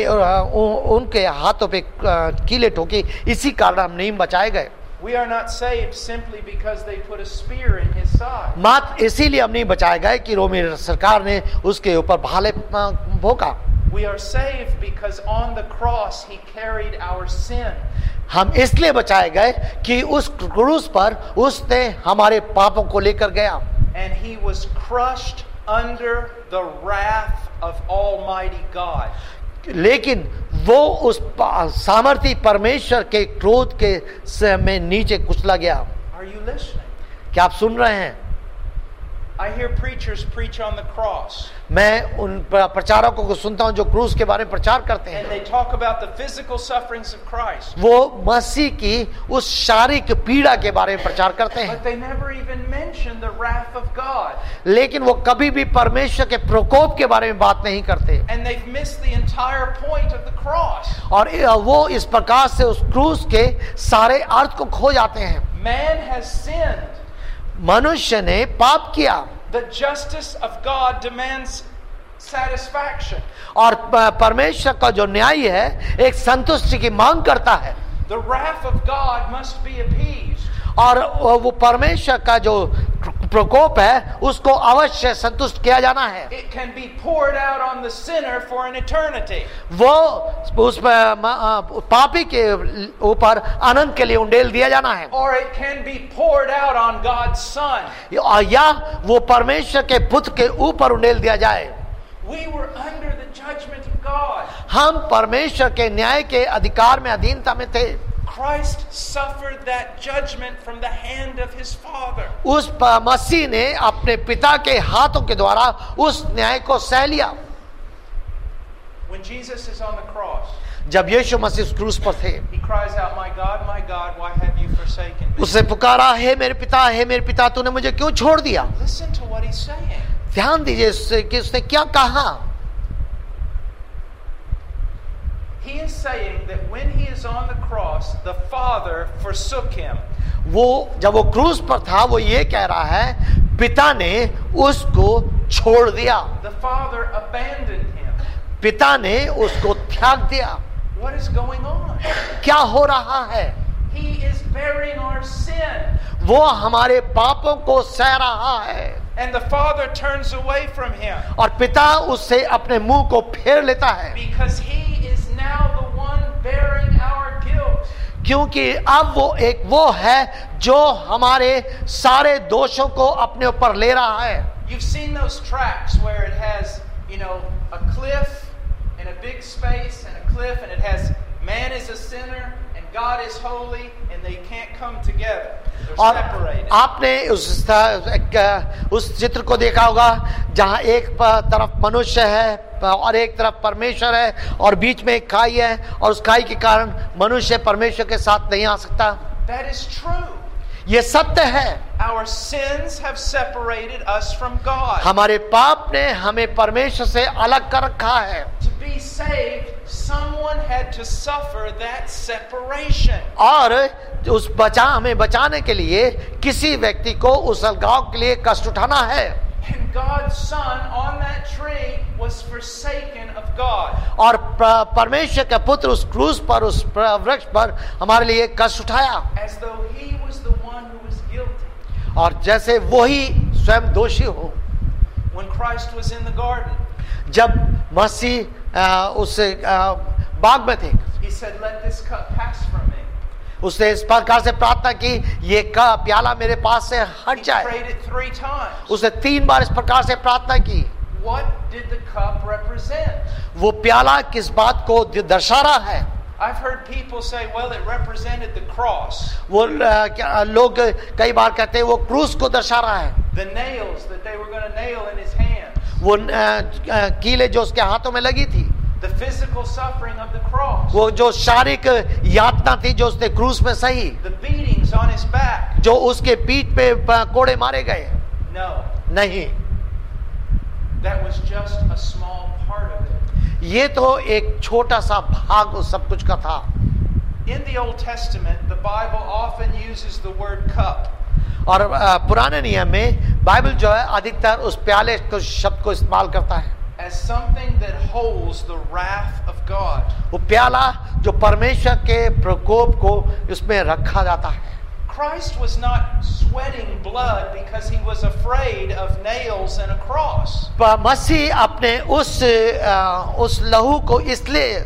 उनके हाथों पे कीले ठोके, इसी कारण हम नहीं बचाए गए। We are not saved simply because they put a spear in his side. मात्र इसीलिए हम नहीं बचाए गए कि रोमी सरकार ने उसके ऊपर भाले भोंका। We are saved because on the cross he carried our sin. हम इसलिए बचाए गए कि उस क्रूस पर उसने हमारे पापों को लेकर गया। And he was crushed under the wrath of Almighty God. लेकिन वो उस सामर्थी परमेश्वर के क्रोध के में नीचे कुचला गया। Are you listening? क्या आप सुन रहे हैं? I hear preachers preach on the cross. मैं उन प्रचारकों को सुनता हूं जो क्रूस के बारे में प्रचार करते हैं। And they talk about the physical sufferings of Christ. वो मसीह की उस शारीरिक पीड़ा के बारे में प्रचार करते हैं, But they never even mention the wrath of God. लेकिन वो कभी भी परमेश्वर के प्रकोप के बारे में बात नहीं करते। And they've missed the entire point of the cross. और वो इस प्रकार से उस क्रूस के सारे अर्थ को खो जाते हैं। Man has sinned. मनुष्य ने पाप किया। The justice of God demands satisfaction. और परमेश्वर का जो न्याय है एक संतुष्टि की मांग करता है। The wrath of God must be appeased. और वो परमेश्वर का जो प्रकोप है उसको अवश्य संतुष्ट किया जाना है. It can be poured out on the sinner for an eternity. वो उस पापी के ऊपर अनंत के लिए उंडेल दिया जाना है. Or it can be poured out on God's Son. या वो परमेश्वर के पुत्र के ऊपर उंडेल दिया जाए. We were under the judgment of God. हम परमेश्वर के न्याय के अधिकार में अधीनता में थे. Christ suffered that judgment from the hand of his Father. उस मसीह ने अपने पिता के हाथों के द्वारा उस न्याय को सह लिया. When Jesus is on the cross, जब यीशु मसीह उस क्रूस पर थे, he cries out, my God, why have you forsaken me? उसने पुकारा, हे मेरे पिता, तूने मुझे क्यों छोड़ दिया? Listen to what he's saying. ध्यान दीजिए कि उसने क्या कहा. He is saying that when he is on the cross, the Father forsook him. वो जब वो क्रूस पर था, वो ये कह रहा है, पिता ने उसको छोड़ दिया. The Father abandoned him. पिता ने उसको त्याग दिया. What is going on? क्या हो रहा है? He is bearing our sin. वो हमारे पापों को सह रहा है. And the Father turns away from him. और पिता उससे अपने मुंह को फेर लेता है. Because he is now the one bearing our guilt. क्योंकि अब वो है जो हमारे सारे दोषों को अपने ऊपर ले रहा है. You've seen those tracks where it has, a cliff and a big space and a cliff, and it has man is a sinner and God is holy, and they can't come together. They're separated. आपने उस चित्र को देखा होगा जहां एक तरफ मनुष्य है और एक तरफ परमेश्वर है और बीच में एक खाई है और उस खाई के कारण मनुष्य परमेश्वर के साथ नहीं आ सकता. That is true. ये सत्य है. Our sins have separated us from God. हमारे पाप ने हमें परमेश्वर से अलग कर रखा है. To be saved, someone had to suffer that separation. और हमें बचाने के लिए किसी व्यक्ति को उस अलगाव के लिए कष्ट उठाना है. And God's Son on that tree was forsaken of God. और परमेश्वर का पुत्र उस क्रूस पर, उस वृक्ष पर हमारे लिए कष्ट उठाया. As though he was the one who was guilty. और जैसे वो ही स्वयं दोषी हो. When Christ was in the garden, जब मसीह उस बाग में थे, he said, "Let this cup pass from me." उसने इस प्रकार से प्रार्थना की, ये प्याला मेरे पास से हट He जाए. prayed it 3 times. उसने 3 बार इस प्रकार से प्रार्थना की. What did the cup represent? वो प्याला किस बात को दर्शा रहा है? I've heard people say, well, it represented the cross. वो लोग कई बार कहते हैं वो क्रूस को दर्शा रहा है. The nails that they were going to nail in his hands. वो कीले जो उसके हाथों में लगी थी. The physical suffering of the cross. वो जो शारीरिक यातना थी जो उसने क्रूस में सही. The beatings on his back. जो उसके पीठ पे कोड़े मारे गए. No. नहीं. That was just a small part of it. ये तो एक छोटा सा भाग उस सब कुछ का था. In the Old Testament, the Bible often uses the word cup. और पुराने नियम में बाइबल जो है अधिकतर उस प्याले को शब्द को इस्तेमाल करता है. As something that holds the wrath of God. वो प्याला जो परमेश्वर के प्रकोप को उसमें रखा जाता है. Christ was not sweating blood because he was afraid of nails and a cross. मसीह अपने उस लहू को इसलिए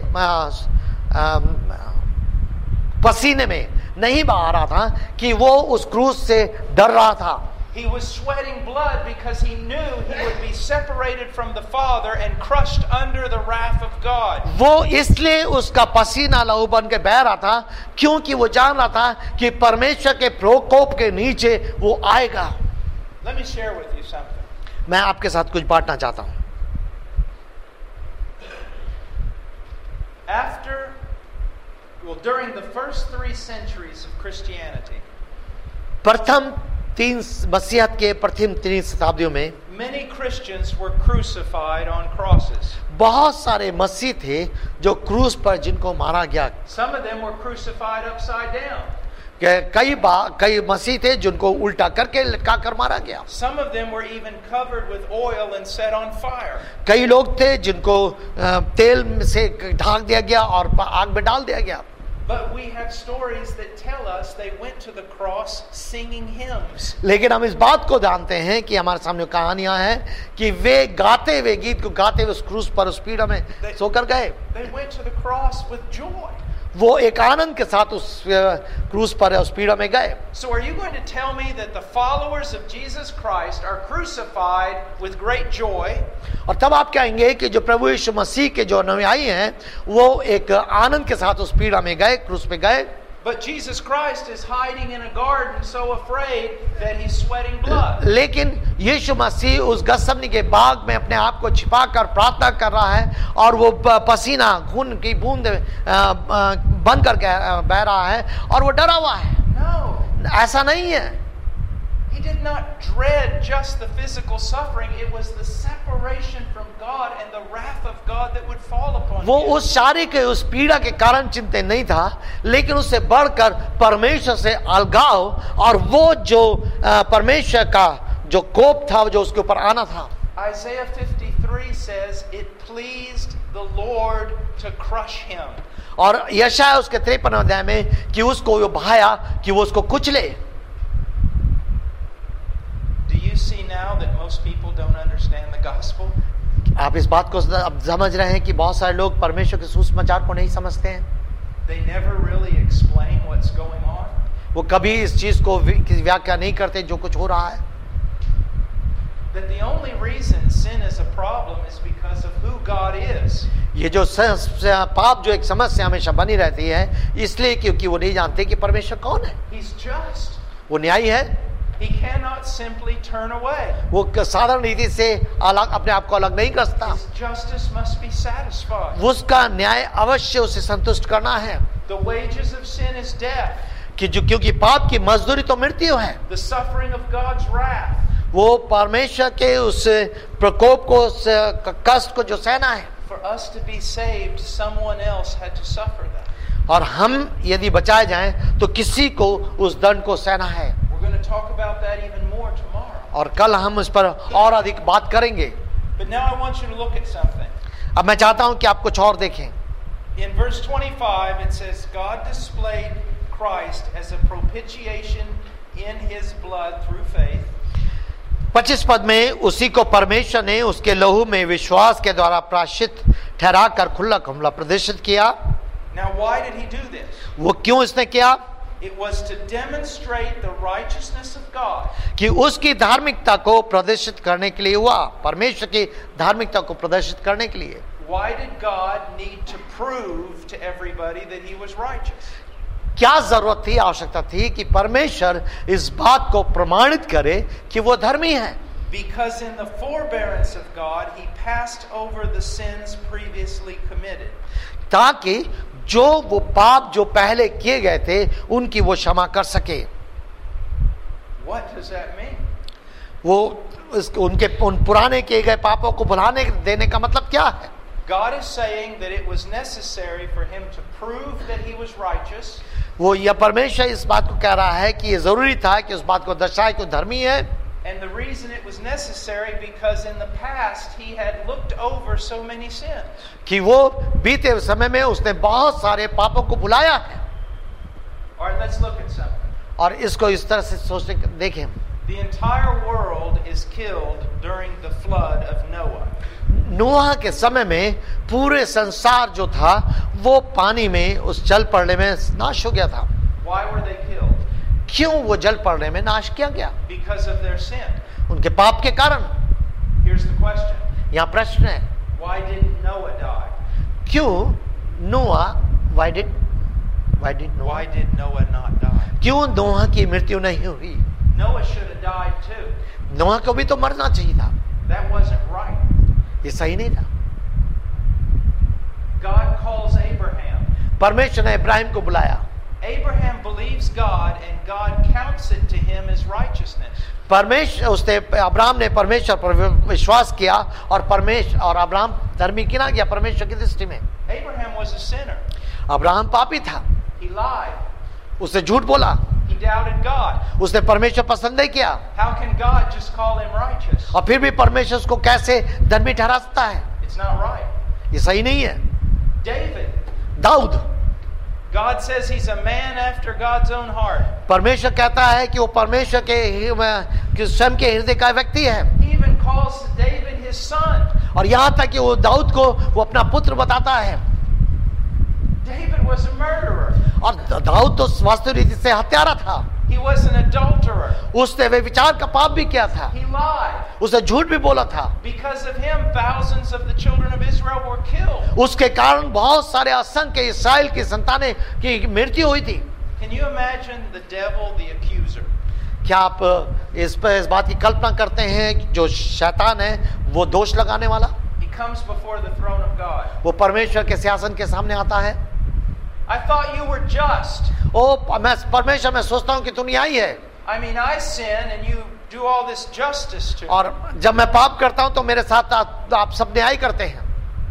पसीने में नहीं बहा रहा था कि वो उस क्रूस से डर रहा था. He was sweating blood because he knew he would be separated from the Father and crushed under the wrath of God. वो इसलिए उसका पसीना लहू बन के बह रहा था क्योंकि वो जान रहा था कि परमेश्वर के प्रकोप के नीचे वो आएगा. Let me share with you something. मैं आपके साथ कुछ बांटना चाहता हूँ. During the first 3 centuries of Christianity, प्रथम 3 मसीहत के प्रथम 3 शताब्दियों में many Christians were crucified on crosses. बहुत सारे मसीह थे जो क्रूस पर जिनको मारा गया. Some of them were crucified upside down. कई मसीह थे जिनको उल्टा करके लटका कर मारा गया. Some of them were even covered with oil and set on fire. कई लोग थे जिनको तेल से ढांक दिया गया और आग में डाल दिया गया. But we have stories that tell us they went to the cross singing hymns. लेकिन हम इस बात को जानते हैं कि हमारे सामने कहानियां हैं कि वे गाते हुए गीत को गाते हुए उस क्रूस पर उस पीड़ा में सोकर गए. They went to the cross with joy. वो एक आनंद के साथ उस क्रूस पर उस पीड़ा में गए. So are you going to tell me that the followers of Jesus Christ are crucified with great joy? और तब आप कहेंगे कि जो प्रभु यीशु मसीह के जो अनुयायी हैं वो एक आनंद के साथ उस पीड़ा में गए, क्रूस पे गए. But Jesus Christ is hiding in a garden so afraid that he's sweating blood. लेकिन यीशु मसीह उस गत्समनी के बाग में अपने आप को छिपाकर प्रार्थना कर रहा है और वो पसीना खून की बूंद बन कर बह रहा है और वो डरा हुआ है. No. ऐसा नहीं है. He did not dread just the physical suffering. It was the separation from God and the wrath of God that would fall upon वो him. उस शारीरिक उस पीड़ा के कारण चिंतित नहीं था, लेकिन उससे बढ़कर परमेश्वर से अलगाव और वो जो परमेश्वर का जो कोप था जो उसके ऊपर आना था. Isaiah 53 says it pleased the Lord to crush him. और यशायाह उसके 53 अध्याय में कि उसको वो भाया कि वो उसको कुचले. Do you see now that most people don't understand the gospel? आप इस बात को अब समझ रहे हैं कि बहुत सारे लोग परमेश्वर के सुसमाचार को नहीं समझते हैं. They never really explain what's going on. वो कभी इस चीज को की व्याख्या नहीं करते जो कुछ हो रहा है. That the only reason sin is a problem is because of who God is. ये जो पाप जो एक समस्या हमेशा बनी रहती है इसलिए क्योंकि वो नहीं जानते कि परमेश्वर कौन है. He's just. वो न्यायी है. He cannot simply turn away. वो साधारण रीति से अलग अपने आप को अलग नहीं कर सकता. His justice must be satisfied. उसका न्याय अवश्य उसे संतुष्ट करना है. The wages of sin is death. कि जो क्योंकि पाप की मजदूरी तो मृत्यु है. The suffering of God's wrath. वो परमेश्वर के उस प्रकोप को उस कष्ट को जो सहना है. For us to be saved, someone else had to suffer that. और हम यदि बचाए जाएं तो किसी को उस दंड को सहना है. We're going to talk about that even more tomorrow. और कल हम उस पर और अधिक बात करेंगे. But now I want you to look at something. अब मैं चाहता हूं कि आप कुछ और देखें. In verse 25 it says God displayed Christ as a propitiation in his blood through faith. 25 पद में उसी को परमेश्वर ने उसके लहू में विश्वास के द्वारा प्रायश्चित ठहरा कर खुला खुला प्रदर्शित किया. Now why did he do this? वो क्यों इसने किया? It was to demonstrate the righteousness of God. कि उसकी धार्मिकता को प्रदर्शित करने के लिए हुआ. परमेश्वर की धार्मिकता को प्रदर्शित करने के लिए. Why did God need to prove to everybody that he was righteous? क्या जरूरत थी, आवश्यकता थी कि परमेश्वर इस बात को प्रमाणित करे कि वो धर्मी है? Because in the forbearance of God he passed over the sins previously committed. ताकि जो वो पाप जो पहले किए गए थे उनकी वो क्षमा कर सके. What does that mean? वो उनके उन पुराने किए गए पापों को भुलाने देने का मतलब क्या है? God is saying that it was necessary for him to prove that he was righteous. वो यह परमेश्वर इस बात को कह रहा है कि ये जरूरी था कि उस बात को दर्शाए कि धर्मी है. And the reason it was necessary because in the past he had looked over so many sins. कि वो बीते समय में उसने बहुत सारे पापों को भुलाया है. All right, let's look at something. और इसको इस तरह से सोचने देखें. The entire world is killed during the flood of Noah. नूह के समय में पूरे संसार जो था वो पानी में उस जल पड़ने में नाश हो गया था. Why were they killed? क्यों वो जल पड़ने में नाश किया गया? Because of their sin. उनके पाप के कारण. Here's the question. यहाँ प्रश्न है. Why didn't Noah die? क्यों नूह why did Why did Noah not die? क्यों नूह की मृत्यु नहीं हुई? Noah should have died too. नूह को भी तो मरना चाहिए था. That wasn't right. ये सही नहीं था. God calls Abraham. परमेश्वर ने इब्राहिम को बुलाया. Abraham believes God and God counts it to him as righteousness. Abraham ने परमेश्वर पर विश्वास किया और अब्राहम धर्मी गिना गया परमेश्वर की दृष्टि में. Abraham was a sinner. Abraham पापी था. He lied. उसने झूठ बोला. He doubted God. उसने परमेश्वर पसंद नहीं किया. How can God just call him righteous? और फिर भी परमेश्वर उसको कैसे धर्मी ठहरा सकता है? It's not right. ये सही नहीं है. David. Dawood. God says he's a man after God's own heart. परमेश्वर कहता है कि वो परमेश्वर के स्वयं के हृदय का व्यक्ति है। He even calls David his son. और यहाँ तक कि वो दाऊद को वो अपना पुत्र बताता है। David was a murderer. और दाऊद तो वास्तविक रीति से हत्यारा था। He was an adulterer. उसने वे विचार का पाप भी किया था। He lied. उसने झूठ भी बोला था। Because of him, thousands of the children of Israel were killed. उसके कारण बहुत सारे असंख्य इस्राएल की संतानें की मृत्यु हुई थी। Can you imagine the devil, the accuser? क्या आप इस बात की कल्पना करते हैं जो शैतान है वो दोष लगाने वाला? He comes before the throne of God. वो परमेश्वर के सिंहासन के सामने आता है। I thought you were just. मैं परमेश्वर, मैं सोचता हूँ कि तू न्यायी है। I mean, I sin and you do all this justice to me. और जब मैं पाप करता हूँ तो मेरे साथ आप सब न्याय करते हैं।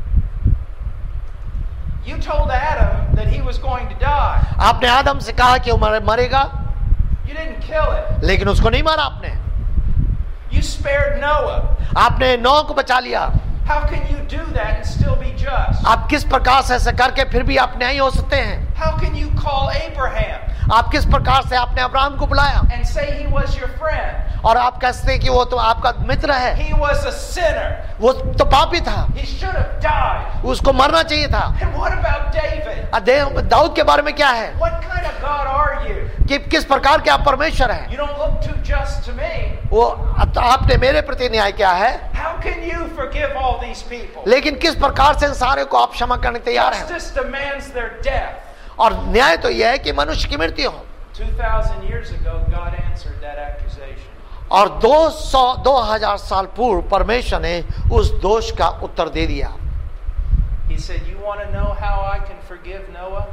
You told Adam that he was going to die. आपने आदम से कहा कि वो मरेगा, You didn't kill him. लेकिन उसको नहीं मारा आपने। You spared Noah. आपने नोह को बचा लिया। How can you do that and still be just? आप किस प्रकार से ऐसा करके फिर भी आप न्यायी हो सकते हैं? How can you call Abraham आप किस प्रकार से आपने अब्राहम को बुलाया and say he was your friend? और आप कहते हैं कि वो तो आपका मित्र है? He was a sinner. वो तो पापी था, He should have died. उसको मरना चाहिए था। And what about David? Dawood के बारे में क्या है What kind of God are you? कि किस प्रकार के आप परमेश्वर हैं? You don't look too just to me. वो आपने मेरे प्रति न्याय किया है, How can you forgive all these people? लेकिन किस प्रकार से इन सारे को आप क्षमा करने तैयार हैं? Justice demands their death. और न्याय तो यह है कि मनुष्य की मृत्यु हो। 2,000 years ago, God answered that accusation. और 2000 साल पूर्व परमेश्वर ने उस दोष का उत्तर दे दिया। He said, "You want to know how I can forgive Noah?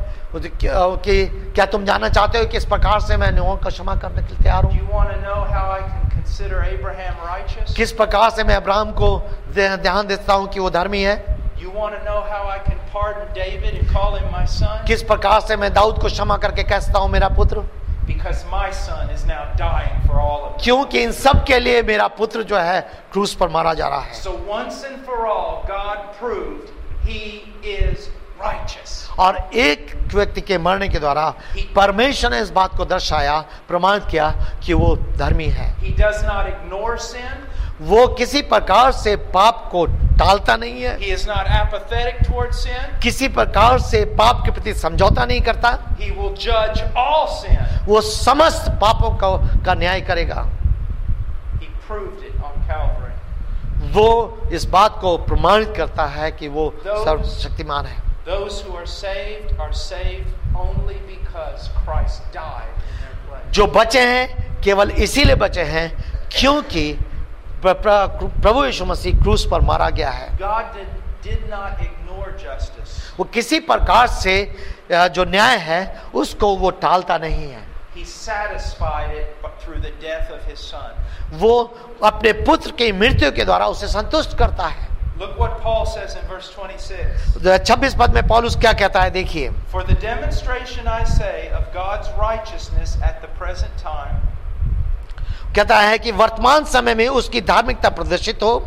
कि क्या तुम जानना चाहते हो किस प्रकार से मैं नोह का क्षमा करने के लिए तैयार Do हूँ? you want to know how I can consider Abraham righteous? किस प्रकार से मैं अब्राहम को ध्यान देता हूँ कि वो धर्मी है? You want to know how I can pardon David and call him my son? किस प्रकार से मैं दाऊद को क्षमा करके कहता हूँ मेरा पुत्र? Because my son is now dying for all of them. क्योंकि इन सब के लिए मेरा पुत्र जो है क्रूस पर मारा जा रहा है। So once and for all, God proved He is righteous. और एक व्यक्ति के मरने के द्वारा परमेश्वर ने इस बात को दर्शाया, प्रमाणित किया कि वो धर्मी है। He does not ignore sin. वो किसी प्रकार से पाप को टालता नहीं है, He is not apathetic towards sin. किसी प्रकार से पाप के प्रति समझौता नहीं करता। He will judge all sin. वो समस्त पापों का न्याय करेगा। He proved it on Calvary. वो इस बात को प्रमाणित करता है कि वो सर्वशक्तिमान है। Those who are saved only because Christ died in their place. जो बचे हैं केवल इसीलिए बचे हैं क्योंकि प्रभु यीशु मसीह क्रूस पर मारा गया है। God did not ignore justice. वो किसी प्रकार से जो न्याय है उसको वो टालता नहीं है। He satisfied it through the death of his son. वो अपने पुत्र की मृत्यु के द्वारा उसे संतुष्ट करता है। Look what Paul says in verse 26. 26 पद में पौलुस क्या कहता है, देखिए। For the demonstration, I say, of God's righteousness at the present time, कहता है कि वर्तमान समय में उसकी धार्मिकता प्रदर्शित हो,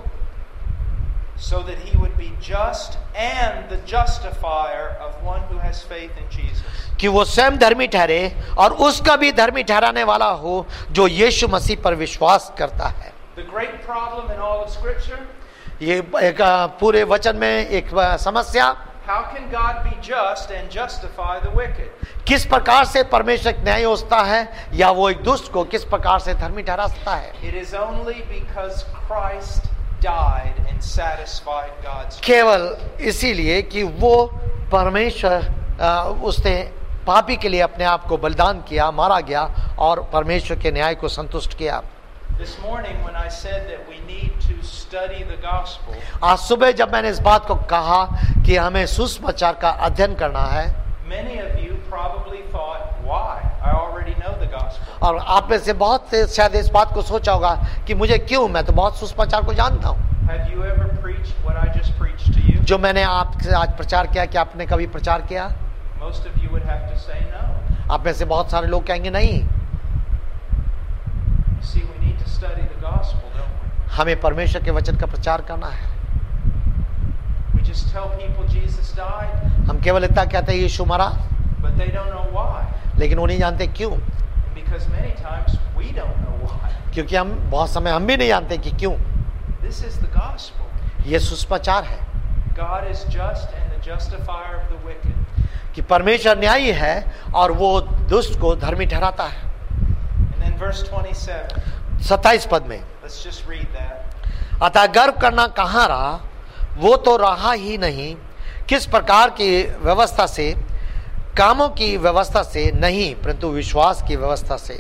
so that he would be just and the justifier of one who has faith in Jesus. कि वो स्वयं धर्मी ठहरे और उसका भी धर्मी ठहराने वाला हो जो यीशु मसीह पर विश्वास करता है। The great problem in all of Scripture, ये एक पूरे वचन में एक समस्या, how can God be just and justify the wicked? किस प्रकार से परमेश्वर न्याय हो सकता है या वो एक दुष्ट को किस प्रकार से धर्मी ठहरा सकता है? It is only because Christ died and satisfied God's. केवल इसीलिए कि वो परमेश्वर उसने पापी के लिए अपने आप को बलिदान किया, मारा गया और परमेश्वर के न्याय को संतुष्ट किया। This morning when I said that we need to study the gospel, आज सुबह जब मैंने इस बात को कहा कि हमें सुसमाचार का अध्ययन करना है, many of you probably thought, why? I already know the gospel. और आप में से बहुत से शायद इस बात को सोचा होगा कि मुझे क्यों, मैं तो बहुत सुसमाचार को जानता हूँ। Have you ever preached what I just preached to you? जो मैंने आपसे आज प्रचार किया, क्या आपने कभी प्रचार किया? Most of you would have to say no. आप में से बहुत सारे लोग कहेंगे नहीं। See, we need to study the gospel, don't we? हमें परमेश्वर के वचन का प्रचार करना है। We just tell people Jesus died. हम केवल इतना कहते हैं यीशु मरा, But they don't know why. लेकिन वो नहीं जानते क्यों, Because many times we don't know why. क्योंकि हम बहुत समय हम भी नहीं जानते कि क्यों। This is the gospel. ये सुसमाचार है God is just and the justifier of the wicked. कि परमेश्वर न्यायी है और वो दुष्ट को धर्मी ठहराता है। And then verse 27. 27 पद में, Let's just read that. अतः गर्व करना कहाँ रहा, वो तो रहा ही नहीं, किस प्रकार की व्यवस्था से, कामों की व्यवस्था से नहीं, परंतु विश्वास की व्यवस्था से।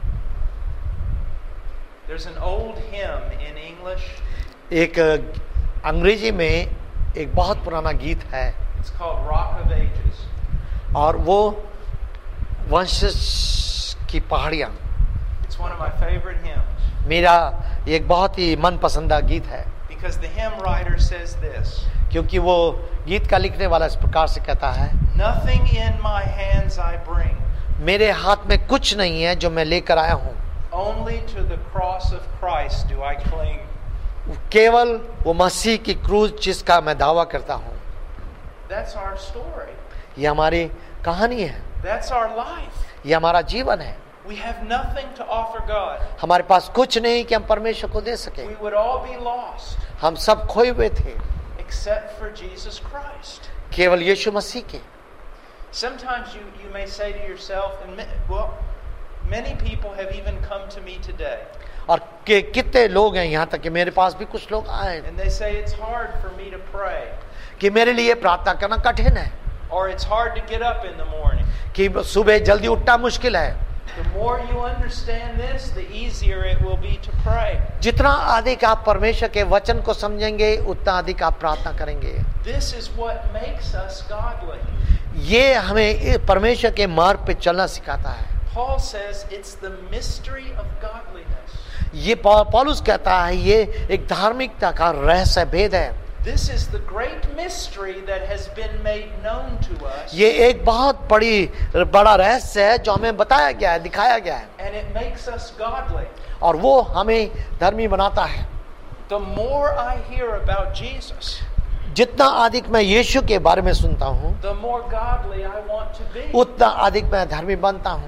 There's an old hymn in English. एक अंग्रेजी में एक बहुत पुराना गीत है It's called Rock of Ages. और वो वंश की पहाड़ियां, It's one of my favorite hymns. मेरा एक बहुत ही मनपसंदा गीत है, Because the hymn writer says this. क्योंकि वो गीत का लिखने वाला इस प्रकार से कहता है, Nothing in my hands I bring, मेरे हाथ में कुछ नहीं है जो मैं लेकर आया हूँ, only to the cross of Christ do I cling. केवल वो मसीह की क्रूज जिसका मैं दावा करता हूँ। That's our story. ये हमारी कहानी है, That's our life. ये हमारा जीवन है। We have nothing to offer God. हमारे पास कुछ नहीं कि हम परमेश्वर को दे सके। We would all be lost हम सब खोए हुए थे except for Jesus Christ. केवल यीशु मसीह के। Sometimes you may say to yourself, and many people have even come to me today, और कितने लोग हैं, यहाँ तक कि मेरे पास भी कुछ लोग आए and they say it's hard for me to pray, कि मेरे लिए प्रार्थना करना कठिन है, or it's hard to get up in the morning. कि सुबह जल्दी उठना मुश्किल है। The more you understand this, the easier it will be to pray. जितना अधिक आप परमेश्वर के वचन को समझेंगे उतना अधिक आप प्रार्थना करेंगे। This is what makes us godly. ये हमें परमेश्वर के मार्ग पे चलना सिखाता है। Paul says it's the mystery of godliness. ये पौलुस कहता है ये एक धार्मिकता का रहस्य भेद है। This is the great mystery that has been made known to us. ये एक बहुत बड़ा रहस्य है जो हमें बताया गया है, दिखाया गया है, And it makes us godly. और वो हमें धर्मी बनाता है। The more I hear about Jesus, जितना अधिक मैं यीशु के बारे में सुनता हूँ the more godly I want to be. उतना अधिक मैं धर्मी बनता हूँ।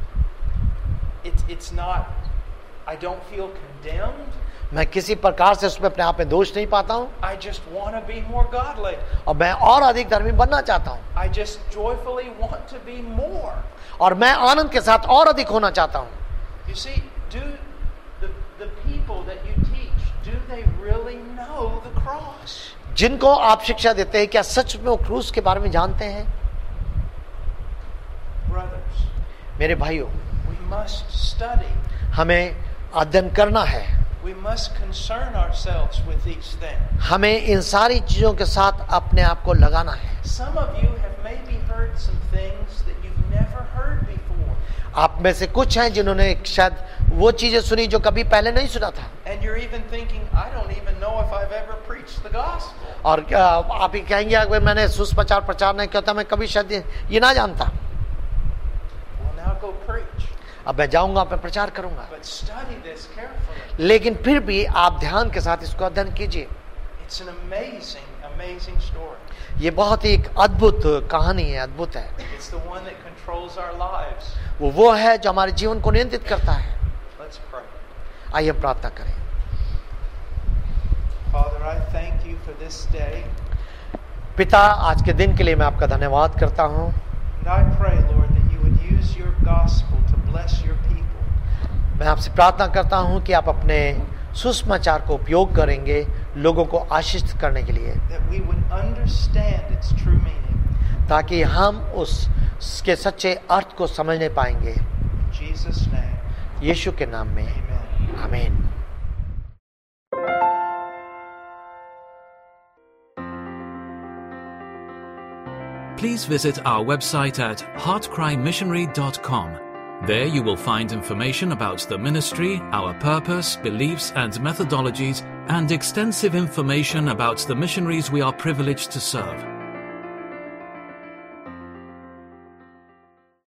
It's not, I don't feel condemned. मैं किसी प्रकार से उसमें अपने आप में दोष नहीं पाता हूँ, I just want to be more godly. और मैं और अधिक धर्मी बनना चाहता हूँ, I just joyfully want to be more. और मैं आनंद के साथ और अधिक होना चाहता हूँ। You see, do the people that you teach, do they really know the cross? जिनको आप शिक्षा देते हैं क्या सच में वो क्रूस के बारे में जानते हैं? Brothers, मेरे भाइयों, we must study. हमें अध्ययन करना है, We must concern ourselves with these things. हमें इन सारी चीजों के साथ अपने आप को लगाना है। Some of you have maybe heard some things that you've never heard before. आप में से कुछ हैं जिन्होंने शायद वो चीजें सुनी जो कभी पहले नहीं सुना था, And you're even thinking, I don't even know if I've ever preached the gospel. और आप ही कहेंगे अगर मैंने सुसमाचार प्रचार नहीं किया था मैं कभी शायद ये ना जानता। Well, now go preach. अब मैं जाऊंगा, मैं प्रचार करूंगा, But study this carefully. लेकिन फिर भी आप ध्यान के साथ इसको अध्ययन कीजिए। It's an amazing, amazing story. ये बहुत ही एक अद्भुत कहानी है, अद्भुत है। It's the one that controls our lives. वो है जो हमारे जीवन को नियंत्रित करता है। Let's pray. आइए हम प्रार्थना करें। Father, I thank you for this day. पिता, आज के दिन के लिए मैं आपका धन्यवाद करता हूँ। And I pray, Lord, that you would use your gospel to bless your people. मैं आपसे प्रार्थना करता हूँ कि आप अपने सुसमाचार को उपयोग करेंगे लोगों को आशीषित करने के लिए, That we would understand its true meaning. ताकि हम उसके सच्चे अर्थ को समझने पाएंगे। In Jesus' name, यीशु के नाम में amen. आमीन। Please visit our website at heartcrymissionary.com. There you will find information about the ministry, our purpose, beliefs and methodologies, and extensive information about the missionaries we are privileged to serve.